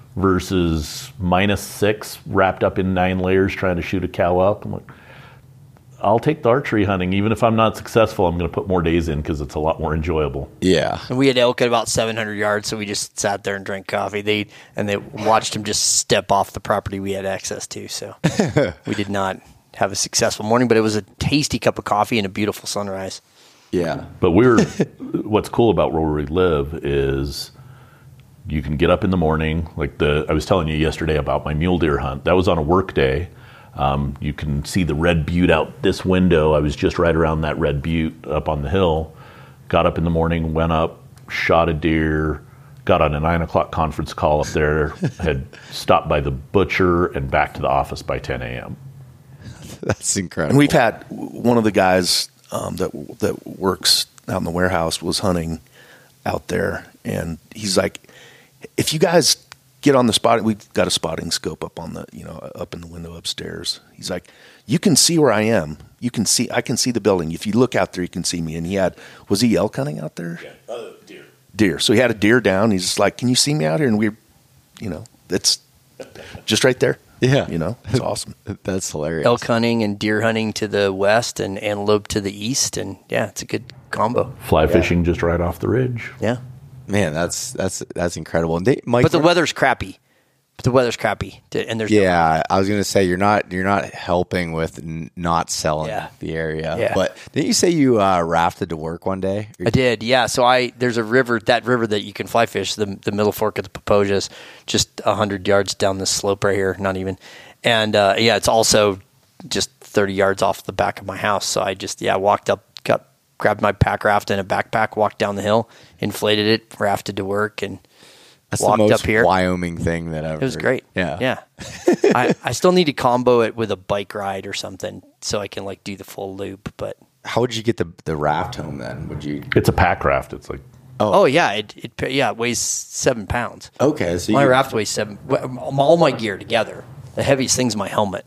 versus -6, wrapped up in 9 layers trying to shoot a cow elk. I'm like, I'll take the archery hunting. Even if I'm not successful, I'm going to put more days in because it's a lot more enjoyable. Yeah. And we had elk at about 700 yards, so we just sat there and drank coffee. They watched them just step off the property we had access to. So we did not have a successful morning, but it was a tasty cup of coffee and a beautiful sunrise. Yeah. But what's cool about where we live is you can get up in the morning. Like I was telling you yesterday about my mule deer hunt. That was on a work day. You can see the red butte out this window. I was just right around that red butte up on the hill. Got up in the morning, went up, shot a deer, got on a 9 o'clock conference call up there, had stopped by the butcher and back to the office by 10 a.m. That's incredible. And we've had one of the guys that works out in the warehouse was hunting out there, and he's like, if you guys get on the spot. We've got a spotting scope up on the, up in the window upstairs. He's like, you can see where I am. I can see the building. If you look out there, you can see me. And was he elk hunting out there? Yeah, deer. So he had a deer down. He's just like, can you see me out here? And it's just right there. Yeah. It's awesome. That's hilarious. Elk hunting and deer hunting to the west and antelope to the east. And yeah, it's a good combo. Fly fishing just right off the ridge. Yeah. Man, that's incredible. And Mike, but the weather's crappy. And there's I was going to say you're not helping with not selling the area. Yeah. But didn't you say you rafted to work one day? I did, yeah. So there's a river that you can fly fish, the Middle Fork of the Popojas, just 100 yards down this slope right here, not even. And it's also just 30 yards off the back of my house. So I just walked up, grabbed my pack raft and a backpack, walked down the hill, inflated it, rafted to work, and that's walked the most up here. Wyoming thing that ever. It was great. Yeah. I still need to combo it with a bike ride or something so I can do the full loop. But how would you get the raft home then? It's a pack raft. It's like. Oh yeah, it weighs 7 pounds. Okay, so my raft weighs 7. All my gear together. The heaviest thing's my helmet.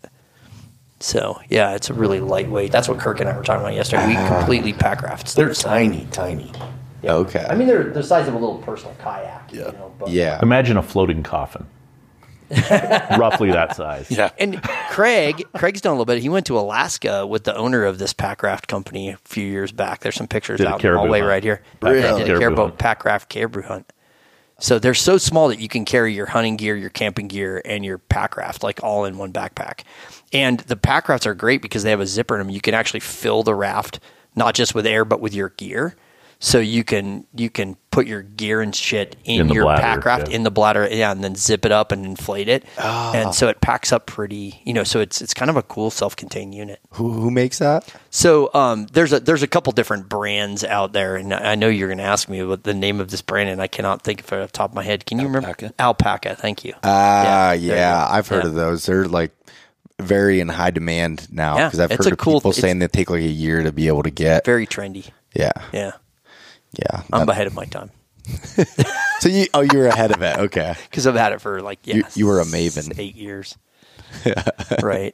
So yeah, it's a really lightweight. That's what Kirk and I were talking about yesterday. We completely pack rafts. They're tiny. Yeah. Okay. I mean, they're the size of a little personal kayak. Yeah. Imagine a floating coffin. Roughly that size. Yeah. And Craig's done a little bit. He went to Alaska with the owner of this pack raft company a few years back. There's some pictures out in the hallway right here. Really? Did a pack raft caribou hunt. So they're so small that you can carry your hunting gear, your camping gear, and your pack raft all in one backpack. And the pack rafts are great because they have a zipper in them. You can actually fill the raft not just with air but with your gear. So you can put your gear and shit in your bladder, pack raft in the bladder, and then zip it up and inflate it, and so it packs up pretty. So it's kind of a cool self-contained unit. Who makes that? So there's a couple different brands out there, and I know you're going to ask me what the name of this brand, and I cannot think of it off the top of my head. Can you remember? Alpaca. Thank you. I've heard of those. They're very in high demand now because I've heard of people saying they take a year to be able to get. Very trendy. Yeah. Yeah, I'm ahead of my time. So you were ahead of it, okay? Because I've had it for you were a maven. 8 years, right?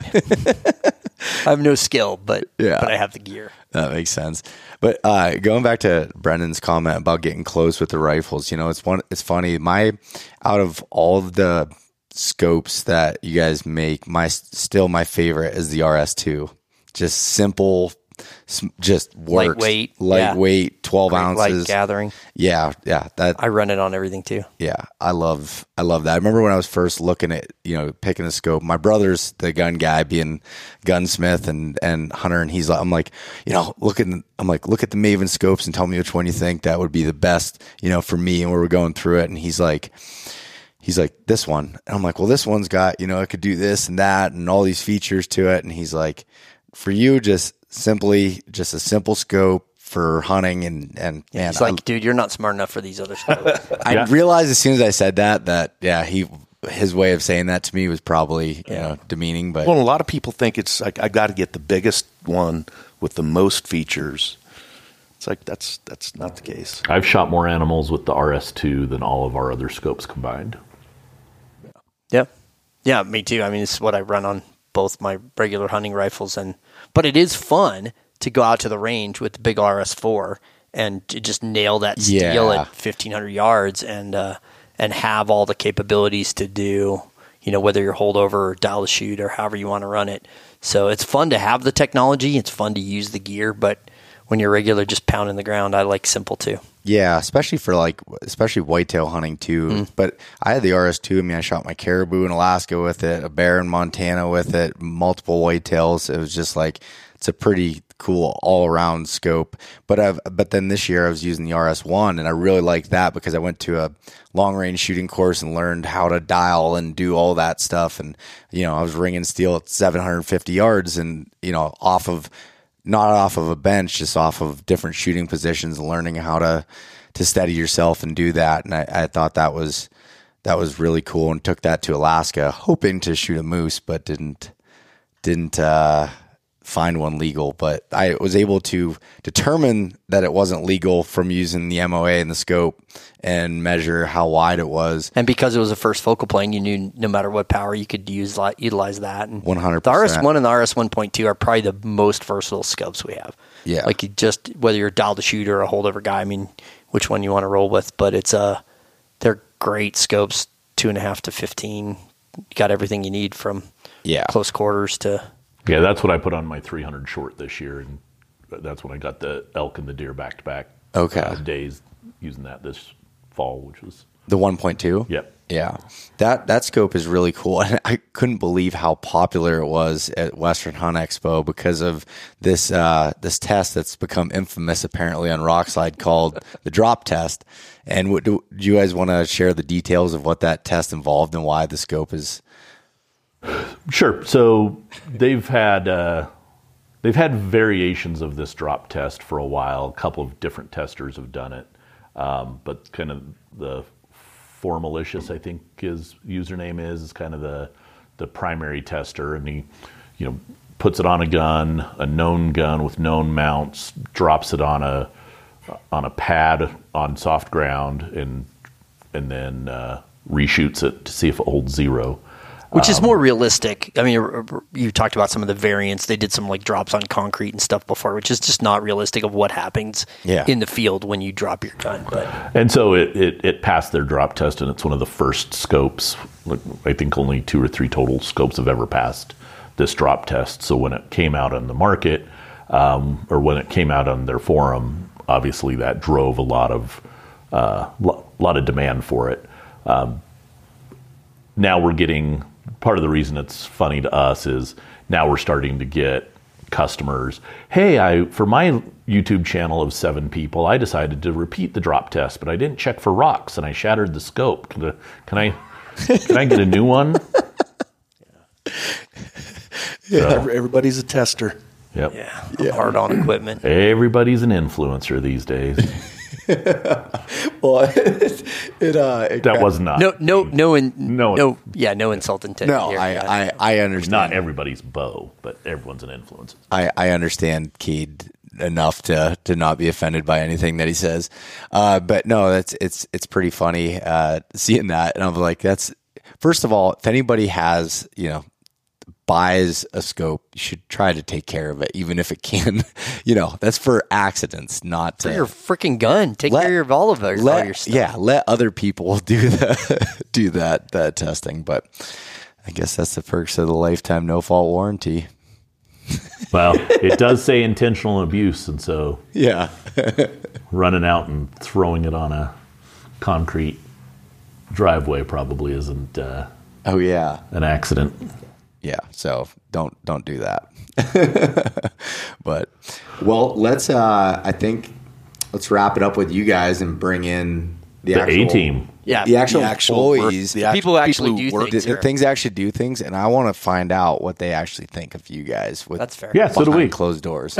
I have no skill, but I have the gear. That makes sense. But going back to Brendan's comment about getting close with the rifles, it's funny. Out of all of the scopes that you guys make, my favorite is the RS2. Just simple. Just works. Lightweight, 12 ounces. Light gathering. Yeah. That I run it on everything too. Yeah, I love that. I remember when I was first looking at, picking a scope, my brother's the gun guy, being gunsmith and hunter, and I'm like, look at the Maven scopes and tell me which one you think that would be the best, for me. And we were going through it, and he's like, this one. And I'm like, well, this one's got, it could do this and that and all these features to it. And he's like, for you, just a simple scope for hunting and man, he's like, dude, you're not smart enough for these other scopes. I realized as soon as I said that his way of saying that to me was probably demeaning. But a lot of people think it's like I got to get the biggest one with the most features. It's like that's not the case. I've shot more animals with the RS2 than all of our other scopes combined. Yeah, me too. I mean, it's what I run on both my regular hunting rifles, but it is fun to go out to the range with the big RS4 and to just nail that steel at 1,500 yards and have all the capabilities to do, whether you're holdover or dial to shoot or however you want to run it. So it's fun to have the technology. It's fun to use the gear, but when you're regular just pounding the ground, I like simple too. Yeah, especially for whitetail hunting too. But I had the RS2. I mean, I shot my caribou in Alaska with it, a bear in Montana with it, multiple whitetails. It was just it's a pretty cool all around scope. But then this year I was using the RS1, and I really liked that because I went to a long range shooting course and learned how to dial and do all that stuff. And I was ringing steel at 750 yards, and not off of a bench, just off of different shooting positions, learning how to steady yourself and do that. And I thought that was really cool, and took that to Alaska, hoping to shoot a moose, but didn't find one legal, but I was able to determine that it wasn't legal from using the MOA and the scope and measure how wide it was. And because it was a first focal plane, you knew no matter what power you could utilize that. And 100%. The RS1 and the RS1.2 are probably the most versatile scopes we have. Yeah. Like you just, whether you're a dial to shoot or a holdover guy, I mean, which one you want to roll with, but they're great scopes, 2.5 to 15. You got everything you need from close quarters to. Yeah, that's what I put on my 300 short this year, and that's when I got the elk and the deer back to back. Days using that this fall, which was the 1.2. Yep. Yeah, that scope is really cool, and I couldn't believe how popular it was at Western Hunt Expo because of this test that's become infamous apparently on Rockslide called the drop test. And do you guys want to share the details of what that test involved and why the scope is? Sure. So they've had variations of this drop test for a while. A couple of different testers have done it, but kind of the Formalicious, I think his username is kind of the primary tester, and he puts it on a known gun with known mounts, drops it on a pad on soft ground, and then reshoots it to see if it holds zero. Which is more realistic. I mean, you talked about some of the variants. They did some like drops on concrete and stuff before, which is just not realistic of what happens in the field when you drop your gun. And so it passed their drop test, and it's one of the first scopes. I think only 2 or 3 total scopes have ever passed this drop test. So when it came out on the market, or when it came out on their forum, obviously that drove a lot of demand for it. Now we're getting. Part of the reason it's funny to us is now we're starting to get customers. Hey, for my YouTube channel of 7 people, I decided to repeat the drop test, but I didn't check for rocks and I shattered the scope. Can I get a new one? Everybody's a tester. Yep. Yeah. Hard on equipment. Everybody's an influencer these days. Well, that was not no insult intended. No, here. I understand. Not everybody's Bo, but everyone's an influencer. I understand Cade enough to not be offended by anything that he says, but no, it's pretty funny seeing that, and I'm like, that's first of all, if anybody has buys a scope, you should try to take care of it, even if it can. That's for accidents, not for your freaking gun. Take care of your revolver, all your stuff. Yeah, let other people do that testing. But I guess that's the perks of the lifetime no fault warranty. Well, it does say intentional abuse, and so running out and throwing it on a concrete driveway probably isn't. An accident. Yeah, so don't do that. But let's wrap it up with you guys and bring in the actual A-team. Yeah, the actual employees, people who actually do things. The things actually do things, and I want to find out what they actually think of you guys. That's fair. Yeah, so do we. Closed doors. All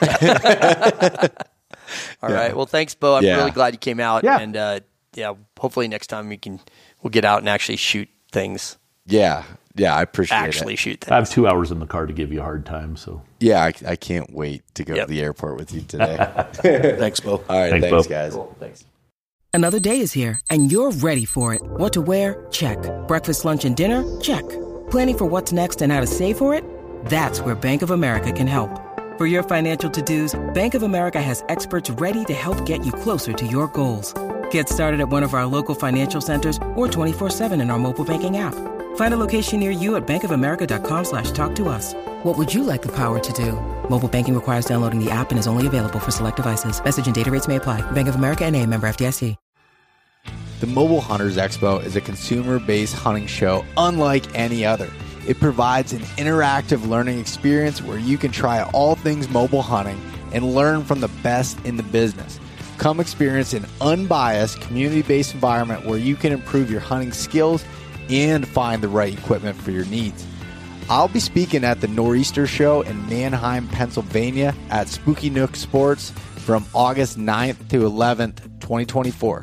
right. Well, thanks, Bo. I'm really glad you came out. Yeah. And hopefully next time we'll get out and actually shoot things. Yeah, I appreciate it. Actually shoot things. I have 2 hours in the car to give you a hard time, so. Yeah, I can't wait to go to the airport with you today. Thanks, Bo. All right, thanks guys. Cool. Thanks. Another day is here, and you're ready for it. What to wear? Check. Breakfast, lunch, and dinner? Check. Planning for what's next and how to save for it? That's where Bank of America can help. For your financial to-dos, Bank of America has experts ready to help get you closer to your goals. Get started at one of our local financial centers or 24/7 in our mobile banking app. Find a location near you at bankofamerica.com/talktous. What would you like the power to do? Mobile banking requires downloading the app and is only available for select devices. Message and data rates may apply. Bank of America NA, member FDIC. The Mobile Hunters Expo is a consumer-based hunting show unlike any other. It provides an interactive learning experience where you can try all things mobile hunting and learn from the best in the business. Come experience an unbiased, community-based environment where you can improve your hunting skills and find the right equipment for your needs. I'll be speaking at the Nor'easter Show in Manheim, Pennsylvania at Spooky Nook Sports from August 9th to 11th, 2024. So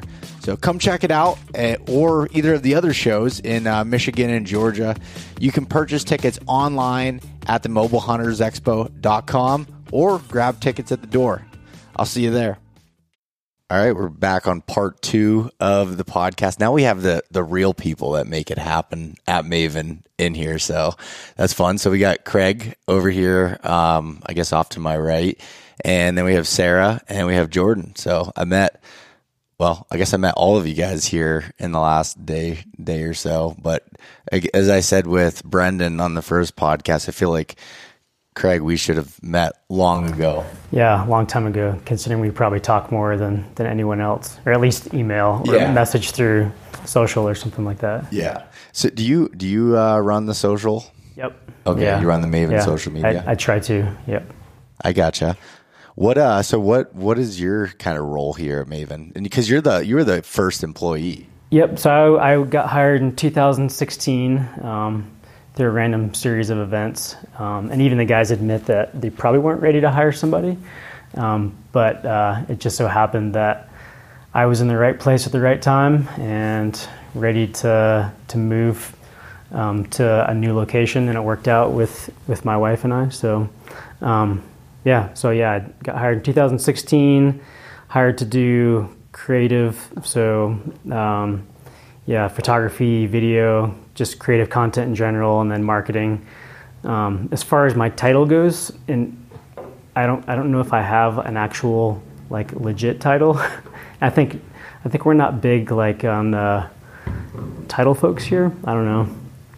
So come check it out, or either of the other shows in Michigan and Georgia. You can purchase tickets online at themobilehuntersexpo.com or grab tickets at the door. I'll see you there. All right, we're back on part 2 of the podcast. Now we have the real people that make it happen at Maven in here, so that's fun. So we got Craig over here, I guess off to my right, and then we have Sarah, and we have Jordan. So I met all of you guys here in the last day or so. But as I said with Brendan on the first podcast, I feel like, Craig, we should have met long ago. Yeah, a long time ago, considering we probably talk more than anyone else, or at least email or message through social or something like that. Yeah. So do you run the social? Yep. Okay, yeah. You run the Maven social media? I try to, yep. I gotcha. What is your kind of role here at Maven? And because you were the first employee. Yep. So I got hired in 2016 through a random series of events, and even the guys admit that they probably weren't ready to hire somebody. But it just so happened that I was in the right place at the right time and ready to move to a new location, and it worked out with my wife and I. So. I got hired in 2016, hired to do creative, photography, video, just creative content in general, and then marketing. As far as my title goes, and I don't know if I have an actual like legit title. I think we're not big like on title folks here. I don't know.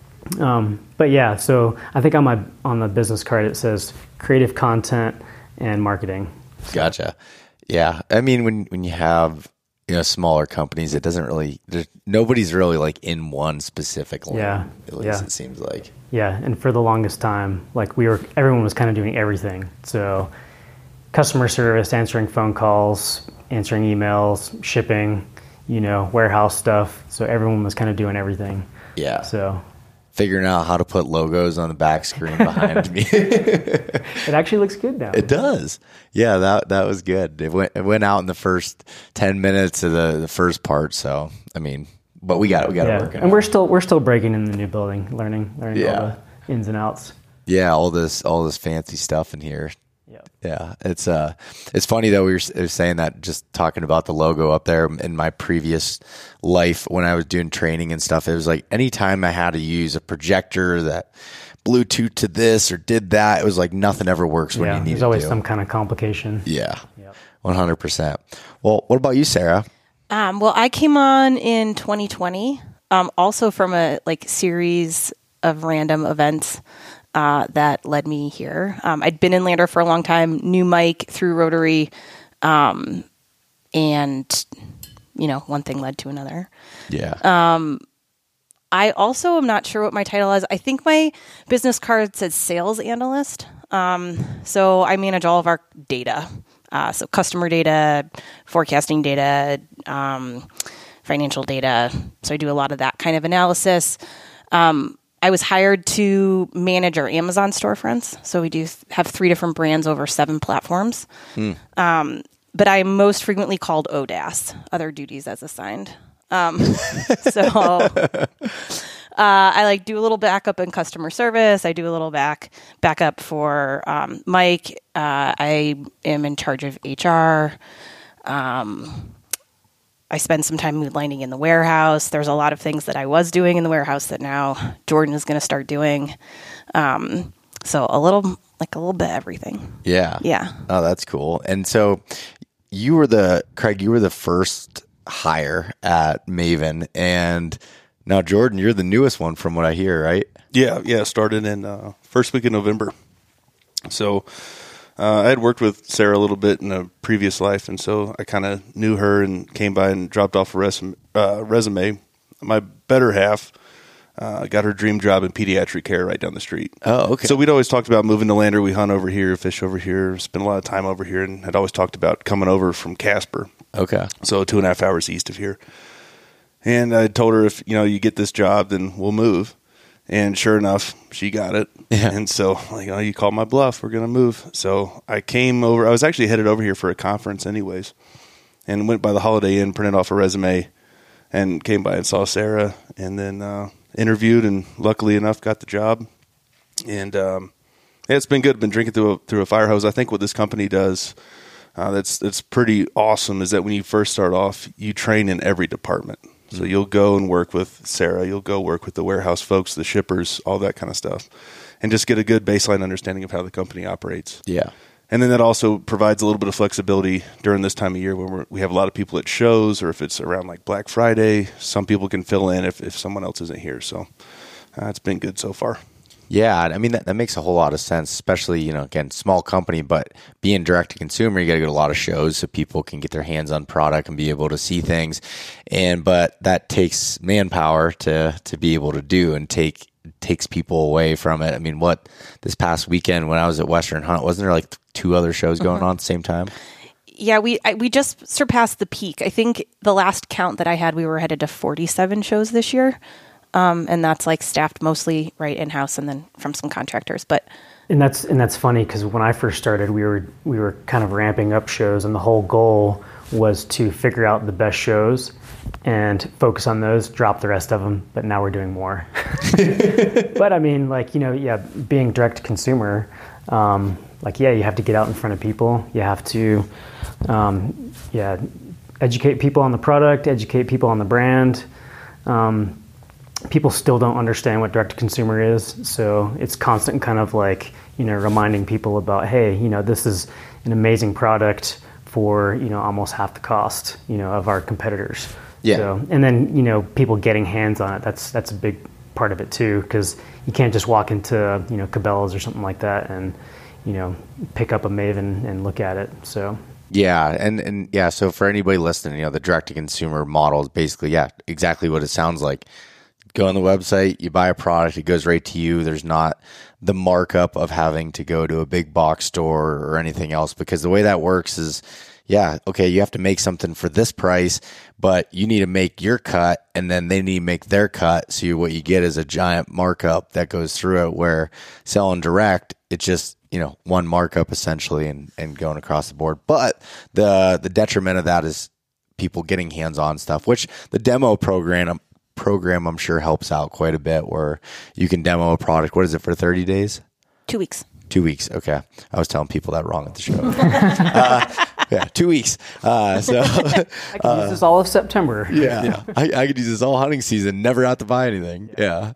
So I think on the business card it says creative content and marketing. Gotcha. Yeah. I mean, when you have, smaller companies, it doesn't really, nobody's really like in one specific lane. Yeah. At least it seems like. Yeah. And for the longest time, like everyone was kind of doing everything. So customer service, answering phone calls, answering emails, shipping, warehouse stuff. So everyone was kind of doing everything. Yeah. So figuring out how to put logos on the back screen behind me. It actually looks good now. It does. Yeah, that was good. It went out in the first 10 minutes of the first part. So but we got to work it. And we're still breaking in the new building, learning all the ins and outs. Yeah, all this fancy stuff in here. Yeah, it's funny though. We were saying that, just talking about the logo up there. In my previous life, when I was doing training and stuff, it was like anytime I had to use a projector that Bluetooth to this or did that, it was like nothing ever works when you need it. There's always some kind of complication. Yeah, 100%. Well, what about you, Sarah? Well, I came on in 2020, also from a series of random events. That led me here. I'd been in Lander for a long time, knew Mike through Rotary, and one thing led to another. Yeah. I also am not sure what my title is. I think my business card says sales analyst. So I manage all of our data, so customer data, forecasting data, financial data. So I do a lot of that kind of analysis. I was hired to manage our Amazon storefronts. So we do have 3 different brands over 7 platforms. But I'm most frequently called ODAS, other duties as assigned. I do a little backup in customer service. I do a little backup for Mike. I am in charge of HR. I spend some time moonlighting in the warehouse. There's a lot of things that I was doing in the warehouse that now Jordan is going to start doing. So a little bit of everything. Yeah. Yeah. Oh, that's cool. And so Craig, you were the first hire at Maven, and now Jordan, you're the newest one from what I hear, right? Yeah. Started in first week of November. So I had worked with Sarah a little bit in a previous life, and so I kind of knew her and came by and dropped off a resume. My better half got her dream job in pediatric care right down the street. Oh, okay. So we'd always talked about moving to Lander. We hunt over here, fish over here, spend a lot of time over here, and had always talked about coming over from Casper. Okay. So 2.5 hours east of here. And I told her, if you get this job, then we'll move. And sure enough, she got it. Yeah. And so, you called my bluff. We're going to move. So I came over. I was actually headed over here for a conference anyways, and went by the Holiday Inn, printed off a resume, and came by and saw Sarah, and then interviewed, and luckily enough got the job. And it's been good. Been drinking through a fire hose. I think what this company does that's pretty awesome is that when you first start off, you train in every department. So you'll go and work with Sarah, you'll go work with the warehouse folks, the shippers, all that kind of stuff, and just get a good baseline understanding of how the company operates. Yeah. And then that also provides a little bit of flexibility during this time of year when we have a lot of people at shows, or if it's around like Black Friday, some people can fill in if someone else isn't here. So it's been good so far. Yeah, I mean, that makes a whole lot of sense, especially, again, small company, but being direct to consumer, you got to go to a lot of shows so people can get their hands on product and be able to see things. But that takes manpower to be able to do, and takes people away from it. I mean, this past weekend when I was at Western Hunt, wasn't there like 2 other shows going on at the same time? Yeah, we just surpassed the peak. I think the last count that I had, we were headed to 47 shows this year. And that's like staffed mostly right in-house and then from some contractors. And that's funny because when I first started, we were kind of ramping up shows, and the whole goal was to figure out the best shows and focus on those, drop the rest of them. But now we're doing more. But I mean, being direct to consumer, you have to get out in front of people. You have to, educate people on the product, educate people on the brand. People still don't understand what direct-to-consumer is, so it's constant kind of reminding people about, hey, this is an amazing product for, almost half the cost, of our competitors. Yeah. So, and then, people getting hands on it, that's a big part of it too, because you can't just walk into, Cabela's or something like that and, pick up a Maven and look at it, so... Yeah, and so for anybody listening, the direct-to-consumer model is basically, exactly what it sounds like. Go on the website, you buy a product, it goes right to you. There's not the markup of having to go to a big box store or anything else, because the way that works is, you have to make something for this price, but you need to make your cut, and then they need to make their cut. So what you get is a giant markup that goes through it, where selling direct, it's just, one markup essentially and going across the board. But the detriment of that is people getting hands-on stuff, which the demo program I'm sure helps out quite a bit, where you can demo a product. What is it, for 30 days? 2 weeks. 2 weeks. Okay. I was telling people that wrong at the show. 2 weeks. I can use this all of September. Yeah. I could use this all hunting season, never have to buy anything. Yeah.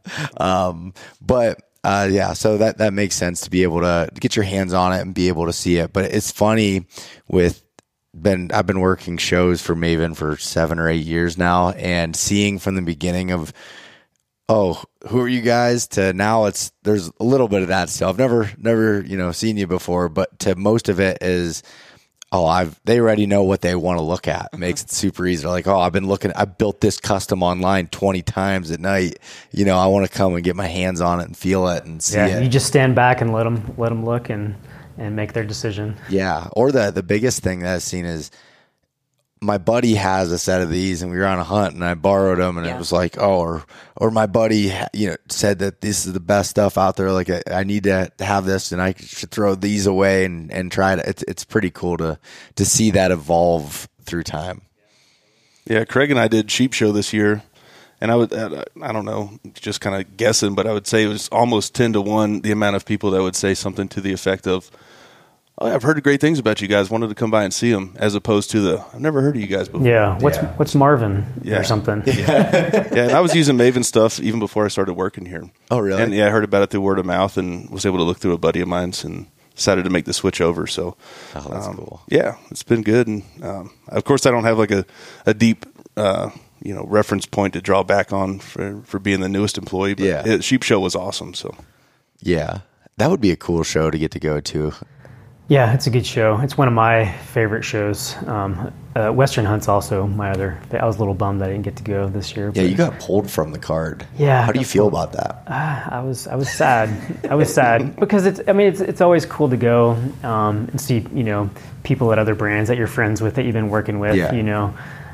So that makes sense to be able to get your hands on it and be able to see it. But it's funny I've been working shows for Maven for 7 or 8 years now, and seeing from the beginning of, who are you guys, to now there's a little bit of that still. I've never seen you before, but to most of it is, they already know what they want to look at. It makes it super easy. They're like, I built this custom online 20 times at night. I want to come and get my hands on it and feel it and see it. You just stand back and let them look and make their decision. Yeah. Or the biggest thing that I've seen is, my buddy has a set of these, and we were on a hunt, and I borrowed them, and it was like, or my buddy, said that this is the best stuff out there. Like, I need to have this, and I should throw these away and try it. It's pretty cool to see that evolve through time. Yeah. Craig and I did Sheep Show this year, and I don't know, just kind of guessing, but I would say it was almost 10-1 the amount of people that would say something to the effect of, I've heard great things about you guys, wanted to come by and see them, as opposed to I've never heard of you guys before. Yeah, what's Marvin or something? Yeah. And I was using Maven stuff even before I started working here. Oh, really? And I heard about it through word of mouth, and was able to look through a buddy of mine's and decided to make the switch over. So, that's cool. Yeah, it's been good. And of course, I don't have like a deep reference point to draw back on for being the newest employee. But Sheep Show was awesome. So, yeah, that would be a cool show to get to go to. Yeah, it's a good show. It's one of my favorite shows. Western Hunt's also my other. I was a little bummed I didn't get to go this year. Yeah, you got pulled from the card. Yeah. How do you feel about that? I was sad. I was sad because it's always cool to go and see people at other brands that you're friends with, that you've been working with. Yeah.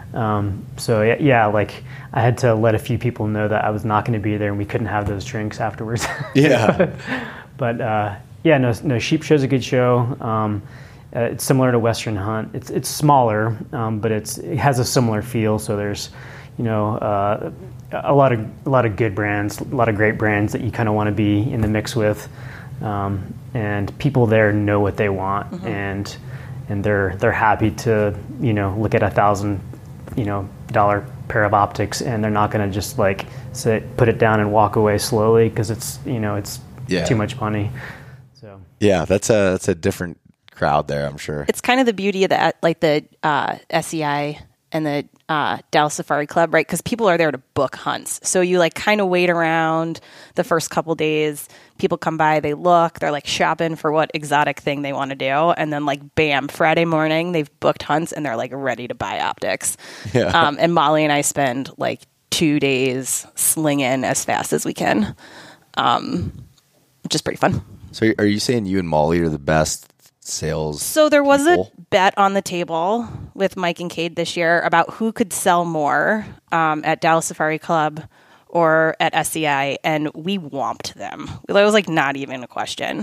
Like I had to let a few people know that I was not going to be there, and we couldn't have those drinks afterwards. Yeah. But. Sheep Show's a good show. It's similar to Western Hunt. It's smaller, but it has a similar feel. So there's, a lot of good brands, a lot of great brands that you kind of want to be in the mix with, and people there know what they want, and they're happy to look at $1,000 pair of optics, and they're not going to just like put it down and walk away slowly because it's too much money. So yeah, that's a different crowd there, I'm sure. It's kind of the beauty of the SEI and the Dallas Safari Club, right? Because people are there to book hunts. So you like kind of wait around the first couple days. People come by, they look, they're like shopping for what exotic thing they want to do. And then like, bam, Friday morning, they've booked hunts and they're like ready to buy optics. Yeah. And Molly and I spend like 2 days slinging as fast as we can, which is pretty fun. So are you saying you and Molly are the best sales? So there was a bet on the table with Mike and Cade this year about who could sell more at Dallas Safari Club or at SEI, and we whomped them. It was like not even a question.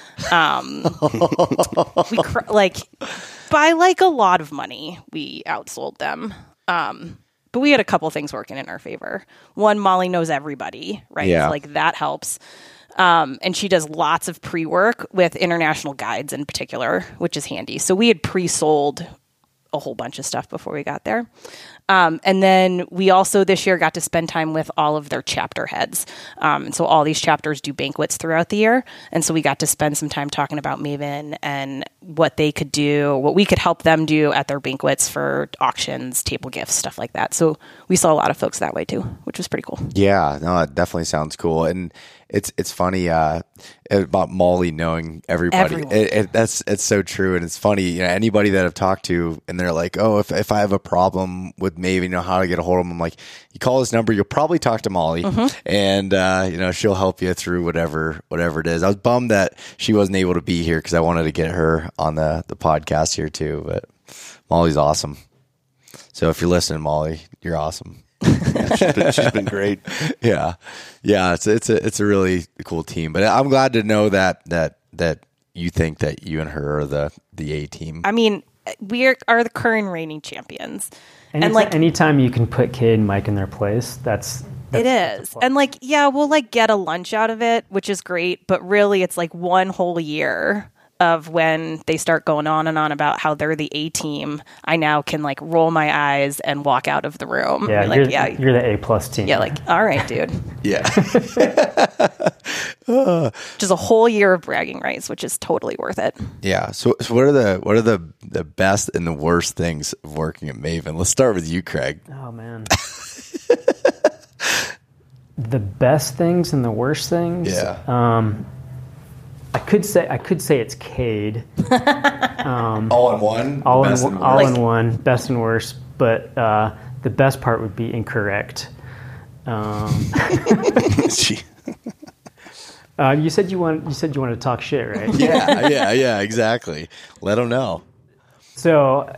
We by like a lot of money, we outsold them. But we had a couple things working in our favor. One, Molly knows everybody, right? Yeah. So, like that helps. And she does lots of pre-work with international guides in particular, which is handy. So we had pre-sold a whole bunch of stuff before we got there. And then we also this year got to spend time with all of their chapter heads. And so all these chapters do banquets throughout the year. And so we got to spend some time talking about Maven and what they could do, what we could help them do at their banquets for auctions, table gifts, stuff like that. So we saw a lot of folks that way too, which was pretty cool. Yeah, no, it definitely sounds cool. And it's funny about Molly knowing everybody. It's so true, and it's funny. Anybody that I've talked to, and they're like, "Oh, if I have a problem with Maven, how to get a hold of them?" I'm like, "You call this number. You'll probably talk to Molly, and she'll help you through whatever it is." I was bummed that she wasn't able to be here because I wanted to get her on the podcast here too. But Molly's awesome. So if you're listening, Molly, you're awesome. Yeah, she's been great. Yeah. It's a really cool team. But I'm glad to know that you think that you and her are the A team. I mean, we are the current reigning champions. Anytime you can put Cade and Mike in their place, that's it is. And we'll get a lunch out of it, which is great. But really, it's like one whole year of when they start going on and on about how they're the A team, I now can roll my eyes and walk out of the room. Yeah, you're the A+ team. Yeah, all right, dude. Yeah. Just a whole year of bragging rights, which is totally worth it. Yeah. So what are the best and the worst things of working at Maven? Let's start with you, Craig. Oh man. The best things and the worst things. Yeah. I could say it's Cade. All in one? All in one, best and worst. But the best part would be incorrect. You said you wanted to talk shit, right? Yeah, exactly. Let them know. So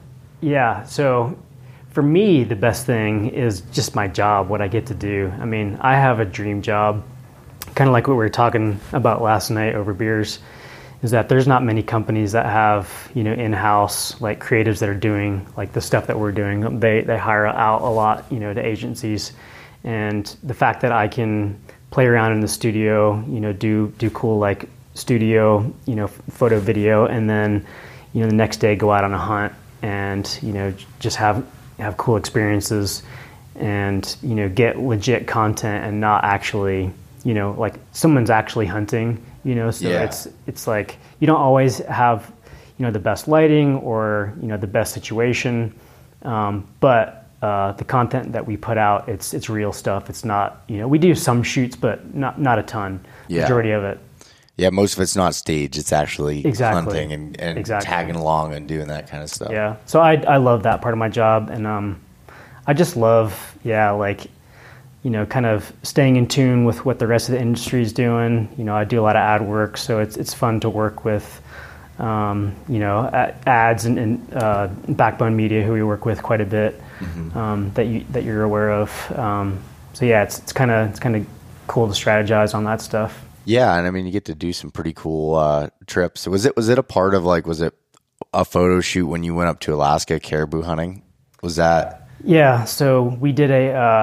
for me, the best thing is just my job, what I get to do. I mean, I have a dream job. Kind of like what we were talking about last night over beers, is that there's not many companies that have, in-house creatives that are doing the stuff that we're doing. They hire out a lot, to agencies, and the fact that I can play around in the studio, do cool studio, photo, video, and then the next day go out on a hunt and just have cool experiences and get legit content and not actually someone's actually hunting, so yeah. It's like you don't always have, the best lighting or, the best situation. But the content that we put out, it's real stuff. It's not, we do some shoots, but not a ton, majority of it. Yeah. Most of it's not staged. It's actually hunting and tagging along and doing that kind of stuff. Yeah. So I love that part of my job. And, I just love, kind of staying in tune with what the rest of the industry is doing. I do a lot of ad work, so it's fun to work with, ads and Backbone Media, who we work with quite a bit, that you're aware of. It's kind of cool to strategize on that stuff. Yeah, and I mean, you get to do some pretty cool trips. Was it a part of was it a photo shoot when you went up to Alaska caribou hunting? Was that? Yeah, so we did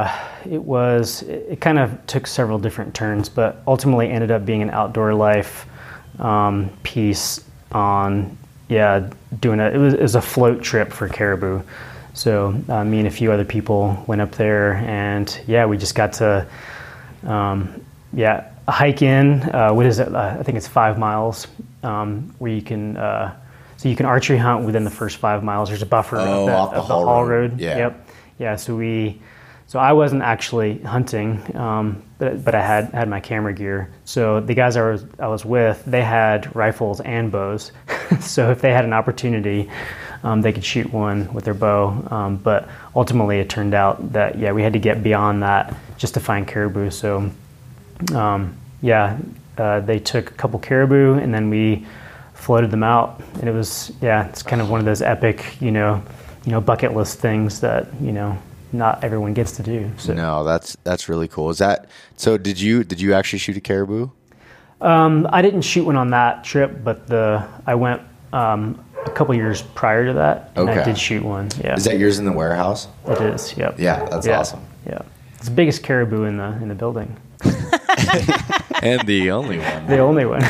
it kind of took several different turns, but ultimately ended up being an outdoor life piece on, doing it was a float trip for Caribou. So me and a few other people went up there, and we just got to, hike in, what is it? I think it's 5 miles, where you can, so you can archery hunt within the first 5 miles. There's a buffer of the haul road. Yeah. Yep. Yeah, so I wasn't actually hunting, but I had my camera gear. So the guys I was with, they had rifles and bows. So if they had an opportunity, they could shoot one with their bow. But ultimately, it turned out that we had to get beyond that just to find caribou. So they took a couple caribou, and then we floated them out, and it was it's kind of one of those epic bucket list things that not everyone gets to do. So. No, that's really cool. Is that so? Did you actually shoot a caribou? I didn't shoot one on that trip, but I went a couple years prior to that, and I did shoot one. Yeah. Is that yours in the warehouse? It is. Yep. Yeah, that's awesome. Yeah, it's the biggest caribou in the building. And the only one. The only one.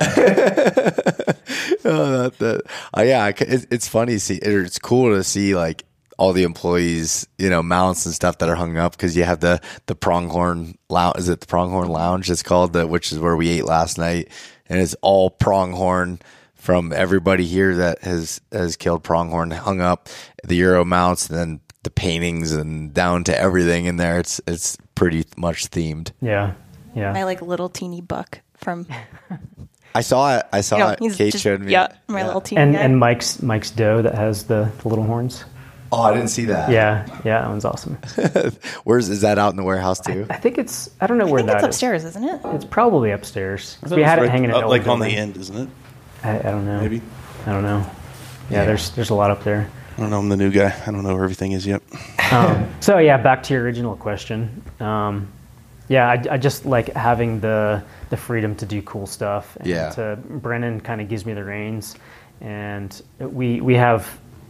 It's funny to see. It's cool to see like all the employees, mounts and stuff that are hung up, because you have the Pronghorn Lounge. Is it the Pronghorn Lounge? It's called, which is where we ate last night, and it's all pronghorn from everybody here that has killed pronghorn hung up. The Euro mounts, and then the paintings, and down to everything in there. It's pretty much themed. Yeah. Yeah. My little teeny buck from. I saw it. Kate showed me. Yeah, my little teeny guy. And Mike's doe that has the little horns. Oh, I didn't see that. Yeah, that one's awesome. Is that out in the warehouse too? I think it's. I don't know where that is. It's upstairs, isn't it? It's probably upstairs. We had it hanging up like on the end, isn't it? I don't know. Maybe. I don't know. Yeah, there's a lot up there. I don't know. I'm the new guy. I don't know where everything is yet. So back to your original question. I just like having the freedom to do cool stuff. And Brennan kind of gives me the reins, and we have.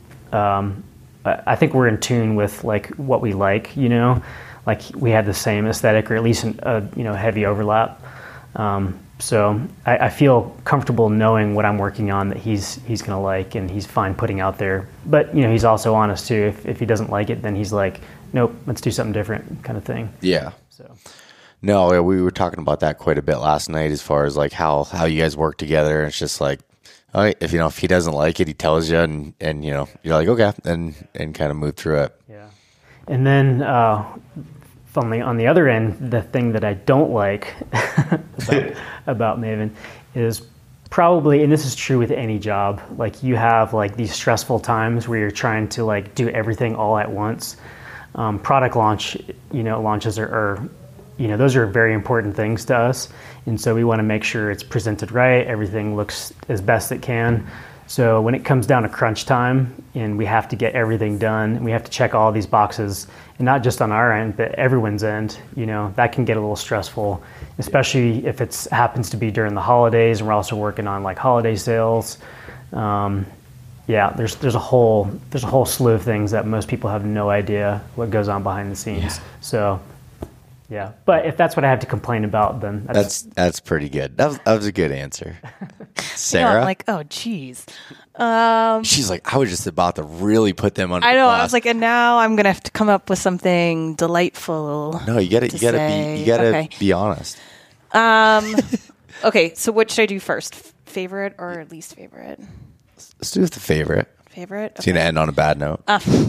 I think we're in tune with like what we like. Like we have the same aesthetic, or at least heavy overlap. So I feel comfortable knowing what I'm working on that he's going to like, and he's fine putting out there. But he's also honest too. If he doesn't like it, then he's like, nope, let's do something different, kind of thing. Yeah. So. No, we were talking about that quite a bit last night, as far as like how you guys work together. And it's just like, all right, if he doesn't like it, he tells you, and you're like, okay, and kind of move through it. Yeah. And then on the other end, the thing that I don't like about Maven is probably, and this is true with any job, like you have like these stressful times where you're trying to like do everything all at once. Product launches are those are very important things to us. And so we want to make sure it's presented right, everything looks as best it can. So when it comes down to crunch time and we have to get everything done, and we have to check all these boxes, and not just on our end, but everyone's end, that can get a little stressful, especially if it happens to be during the holidays, and we're also working on like holiday sales. There's a whole slew of things that most people have no idea what goes on behind the scenes. Yeah. So. Yeah, but if that's what I have to complain about, then that's pretty good. That was a good answer. Sarah, oh geez. She's like, I was just about to really put them on. I know. I was like, and now I'm gonna have to come up with something delightful. No, you gotta be honest. Okay, so what should I do first? Favorite or least favorite? Let's do the favorite. Favorite. It's gonna end on a bad note.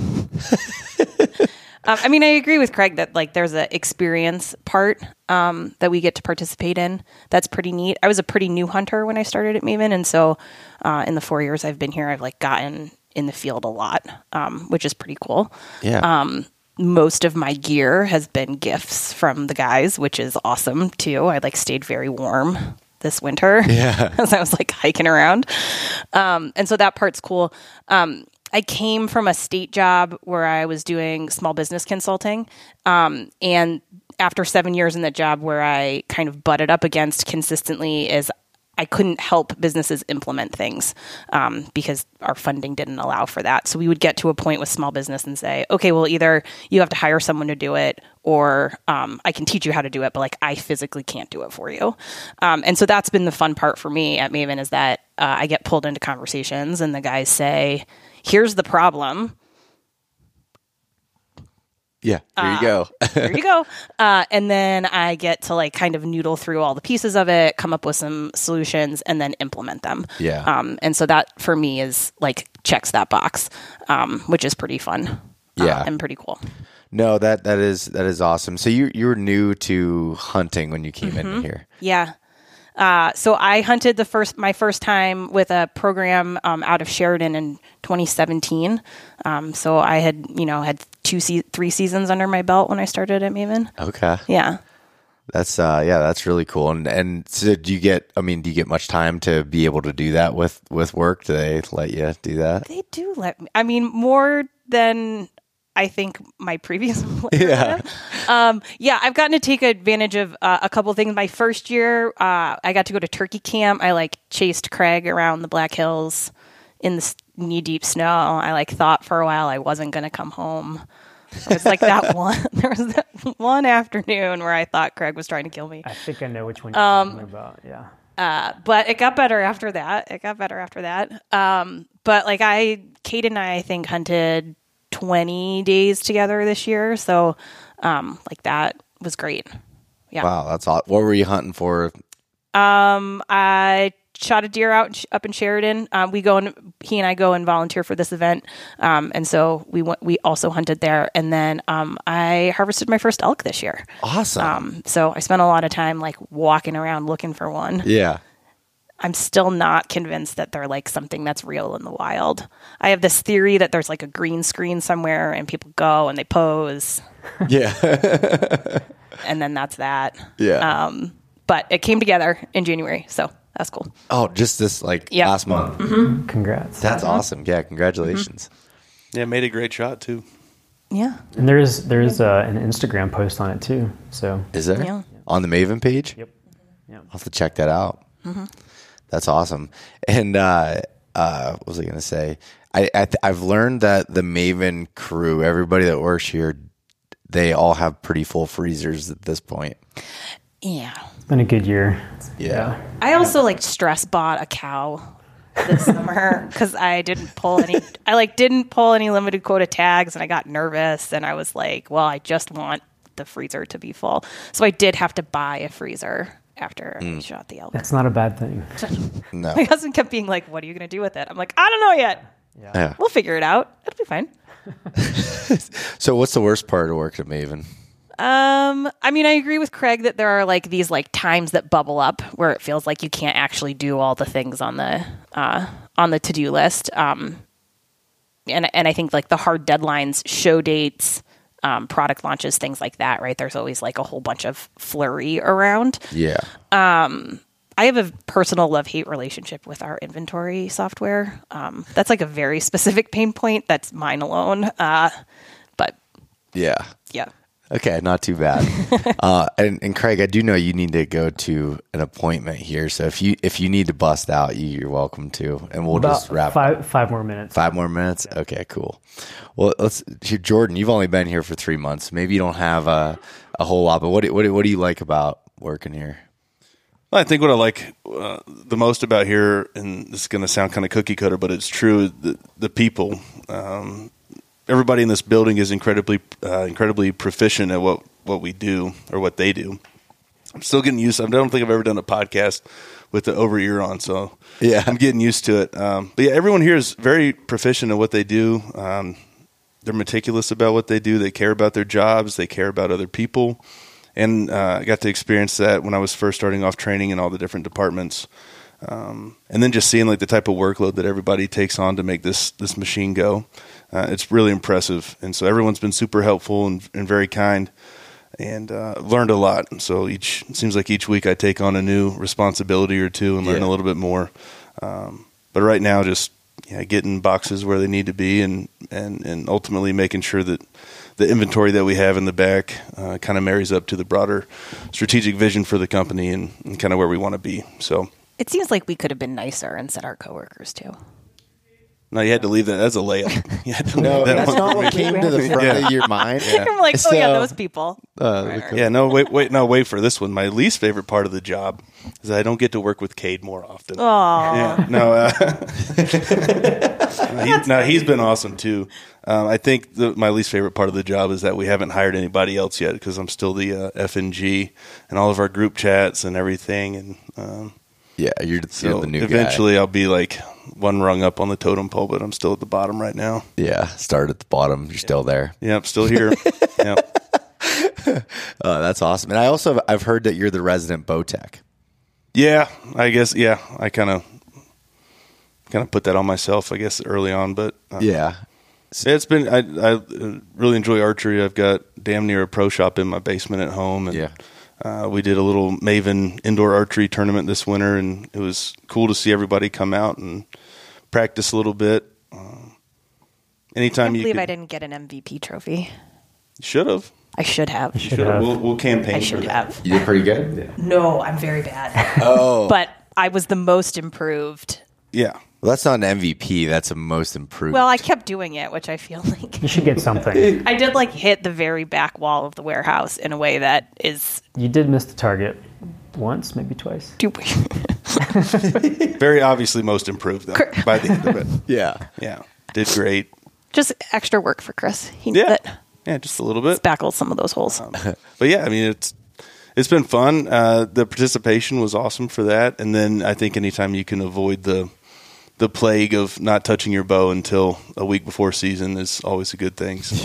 I agree with Craig that like there's an experience part that we get to participate in. That's pretty neat. I was a pretty new hunter when I started at Maven, and so in the 4 years I've been here, I've like gotten in the field a lot, which is pretty cool. Yeah. Most of my gear has been gifts from the guys, which is awesome too. I like stayed very warm this winter as I was like hiking around, and so that part's cool. I came from a state job where I was doing small business consulting. And after 7 years in that job, where I kind of butted up against consistently is I couldn't help businesses implement things because our funding didn't allow for that. So we would get to a point with small business and say, okay, well, either you have to hire someone to do it, or I can teach you how to do it, but like I physically can't do it for you. And so that's been the fun part for me at Maven, is that I get pulled into conversations and the guys say, here's the problem. Yeah, there you go. There you go. And then I get to like kind of noodle through all the pieces of it, come up with some solutions, and then implement them. Yeah. And so that for me is like checks that box, which is pretty fun. Yeah. And pretty cool. No, that is awesome. So you were new to hunting when you came in here. Yeah. So I hunted my first time with a program out of Sheridan in 2017. So I had had 3 seasons under my belt when I started at Maven. Okay. Yeah. That's really cool. And so do you get much time to be able to do that with work? Do they let you do that? They do let me. I mean, more than I think my previous employer. Yeah. I've gotten to take advantage of a couple of things. My first year, I got to go to turkey camp. I chased Craig around the Black Hills in the knee-deep snow. I thought for a while I wasn't going to come home. There was that one afternoon where I thought Craig was trying to kill me. I think I know which one you're talking about. Yeah. But it got better after that. But Kate and I think hunted 20 days together this year. So, that was great. Yeah. Wow. That's all. What were you hunting for? I shot a deer up in Sheridan. He and I go and volunteer for this event. And so we also hunted there. And then, I harvested my first elk this year. Awesome. So I spent a lot of time walking around looking for one. Yeah. I'm still not convinced that they're something that's real in the wild. I have this theory that there's a green screen somewhere and people go and they pose. Yeah. And then that's that. Yeah. But it came together in January, so that's cool. Oh, just this last month. Mm-hmm. Congrats. That's awesome. Yeah, congratulations. Mm-hmm. Yeah, made a great shot too. Yeah. And there's an Instagram post on it too. So is there? Yeah. On the Maven page? Yep. I'll have to check that out. Mm-hmm. That's awesome. And what was I going to say? I've learned that the Maven crew, everybody that works here, they all have pretty full freezers at this point. Yeah. It's been a good year. Yeah. I also stress bought a cow this summer because I didn't pull any. I didn't pull any limited quota tags, and I got nervous, and I was like, well, I just want the freezer to be full, so I did have to buy a freezer after I shot the elk. That's not a bad thing. No. My husband kept being like, what are you going to do with it? I'm like, I don't know yet. Yeah. We'll figure it out. It'll be fine. So what's the worst part of working at Maven? I mean, I agree with Craig that there are these times that bubble up where it feels like you can't actually do all the things on the to-do list. And I think the hard deadlines, show dates, product launches, things like that, right? There's always a whole bunch of flurry around. Yeah. I have a personal love-hate relationship with our inventory software. That's a very specific pain point. That's mine alone. But yeah. Okay, not too bad. And Craig, I do know you need to go to an appointment here, so if you need to bust out, you're welcome to, and we'll just wrap. 5 more minutes. 5 more minutes. Yeah. Okay, cool. Well, Jordan, you've only been here for 3 months. Maybe you don't have a whole lot, but what do you like about working here? I think what I like the most about here, and this is going to sound kind of cookie cutter, but it's true, the people. Everybody in this building is incredibly proficient at what we do or what they do. I'm still getting used to it. I don't think I've ever done a podcast with the over ear on, so yeah, I'm getting used to it. But yeah, everyone here is very proficient at what they do. They're meticulous about what they do. They care about their jobs. They care about other people. And I got to experience that when I was first starting off training in all the different departments. And then just seeing the type of workload that everybody takes on to make this machine go. It's really impressive. And so everyone's been super helpful and very kind, and learned a lot. And so it seems like each week I take on a new responsibility or two and learn a little bit more. But right now, just getting boxes where they need to be and ultimately making sure that the inventory that we have in the back kind of marries up to the broader strategic vision for the company and kind of where we want to be. So It seems like we could have been nicer and said our coworkers too. No, you had to leave that. That's a layup. You had to No, leave that that's one. not what came to the front of your mind. I'm like, oh yeah, those people. Yeah, no, wait for this one. My least favorite part of the job is that I don't get to work with Cade more often. Aww. Yeah, no, he's been awesome too. I think my least favorite part of the job is that we haven't hired anybody else yet because I'm still the F&G and all of our group chats and everything. And you're the new guy. Eventually, I'll be like one rung up on the totem pole, but I'm still at the bottom right now. Yeah, start at the bottom. You're still there. Yep, still here. Yep. That's awesome. And I've heard that you're the resident bow tech. Yeah, I guess. Yeah, I kind of put that on myself, I guess, early on. But it's been. I really enjoy archery. I've got damn near a pro shop in my basement at home, and we did a little Maven indoor archery tournament this winter, and it was cool to see everybody come out and practice a little bit. Anytime I believe I didn't get an MVP trophy. You should have. I should have. You should have. We'll campaign. I should have. You did pretty good. Yeah. No, I'm very bad. Oh, but I was the most improved. Yeah. Well, that's not an MVP. That's a most improved. Well, I kept doing it, which I feel like you should get something. I did hit the very back wall of the warehouse in a way that is. You did miss the target once, maybe twice. Very obviously most improved though, by the end of it. Yeah. Did great. Just extra work for Chris. He did it. Yeah, just a little bit. Spackle some of those holes. But yeah, I mean, it's been fun. The participation was awesome for that. And then I think anytime you can avoid the plague of not touching your bow until a week before season is always a good thing. So,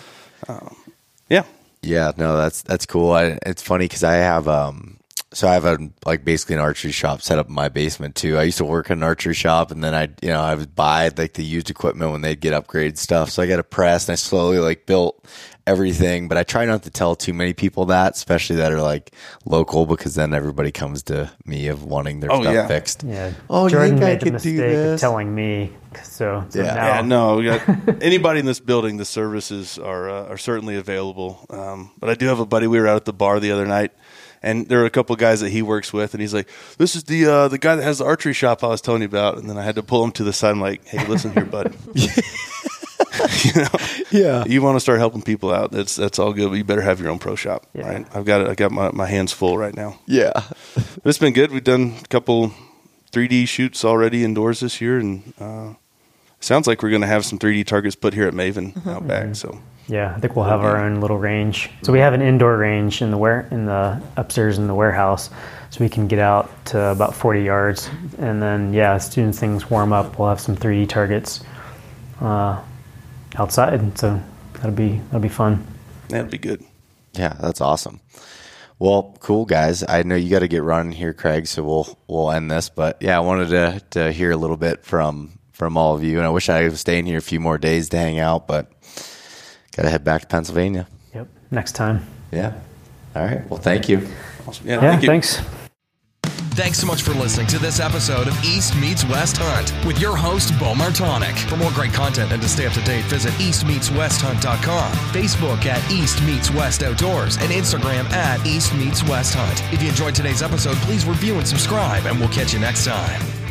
yeah. No, that's cool. It's funny because I have basically an archery shop set up in my basement too. I used to work in an archery shop, and then I would buy the used equipment when they'd get upgraded stuff. So I got a press, and I slowly built everything. But I try not to tell too many people that, especially that are local, because then everybody comes to me of wanting their stuff fixed. Yeah. Oh, Jordan you think I made the could mistake do this? of telling me. So yeah. now, we got anybody in this building, the services are certainly available. But I do have a buddy. We were out at the bar the other night, and there are a couple of guys that he works with, and he's like, "This is the guy that has the archery shop I was telling you about." And then I had to pull him to the side. I'm like, "Hey, listen here, bud. You want to start helping people out? That's all good. But you better have your own pro shop, right? I got my hands full right now. Yeah, but it's been good. We've done a couple 3D shoots already indoors this year, and it sounds like we're going to have some 3D targets put here at Maven out back. So. Yeah, I think we'll have our own little range. So we have an indoor range in the upstairs in the warehouse, so we can get out to about 40 yards. And then, as soon as things warm up, we'll have some 3D targets outside. So that'll be fun. That'll be good. Yeah, that's awesome. Well, cool guys. I know you got to get running here, Craig. So we'll end this. But I wanted to hear a little bit from all of you, and I wish I was staying here a few more days to hang out, but. Got to head back to Pennsylvania. Yep, next time. Yeah. All right. Well, thank you. Awesome. Thanks. Thanks so much for listening to this episode of East Meets West Hunt with your host, Bo Martonic. For more great content and to stay up to date, visit eastmeetswesthunt.com, Facebook at East Meets West Outdoors, and Instagram at East Meets West Hunt. If you enjoyed today's episode, please review and subscribe, and we'll catch you next time.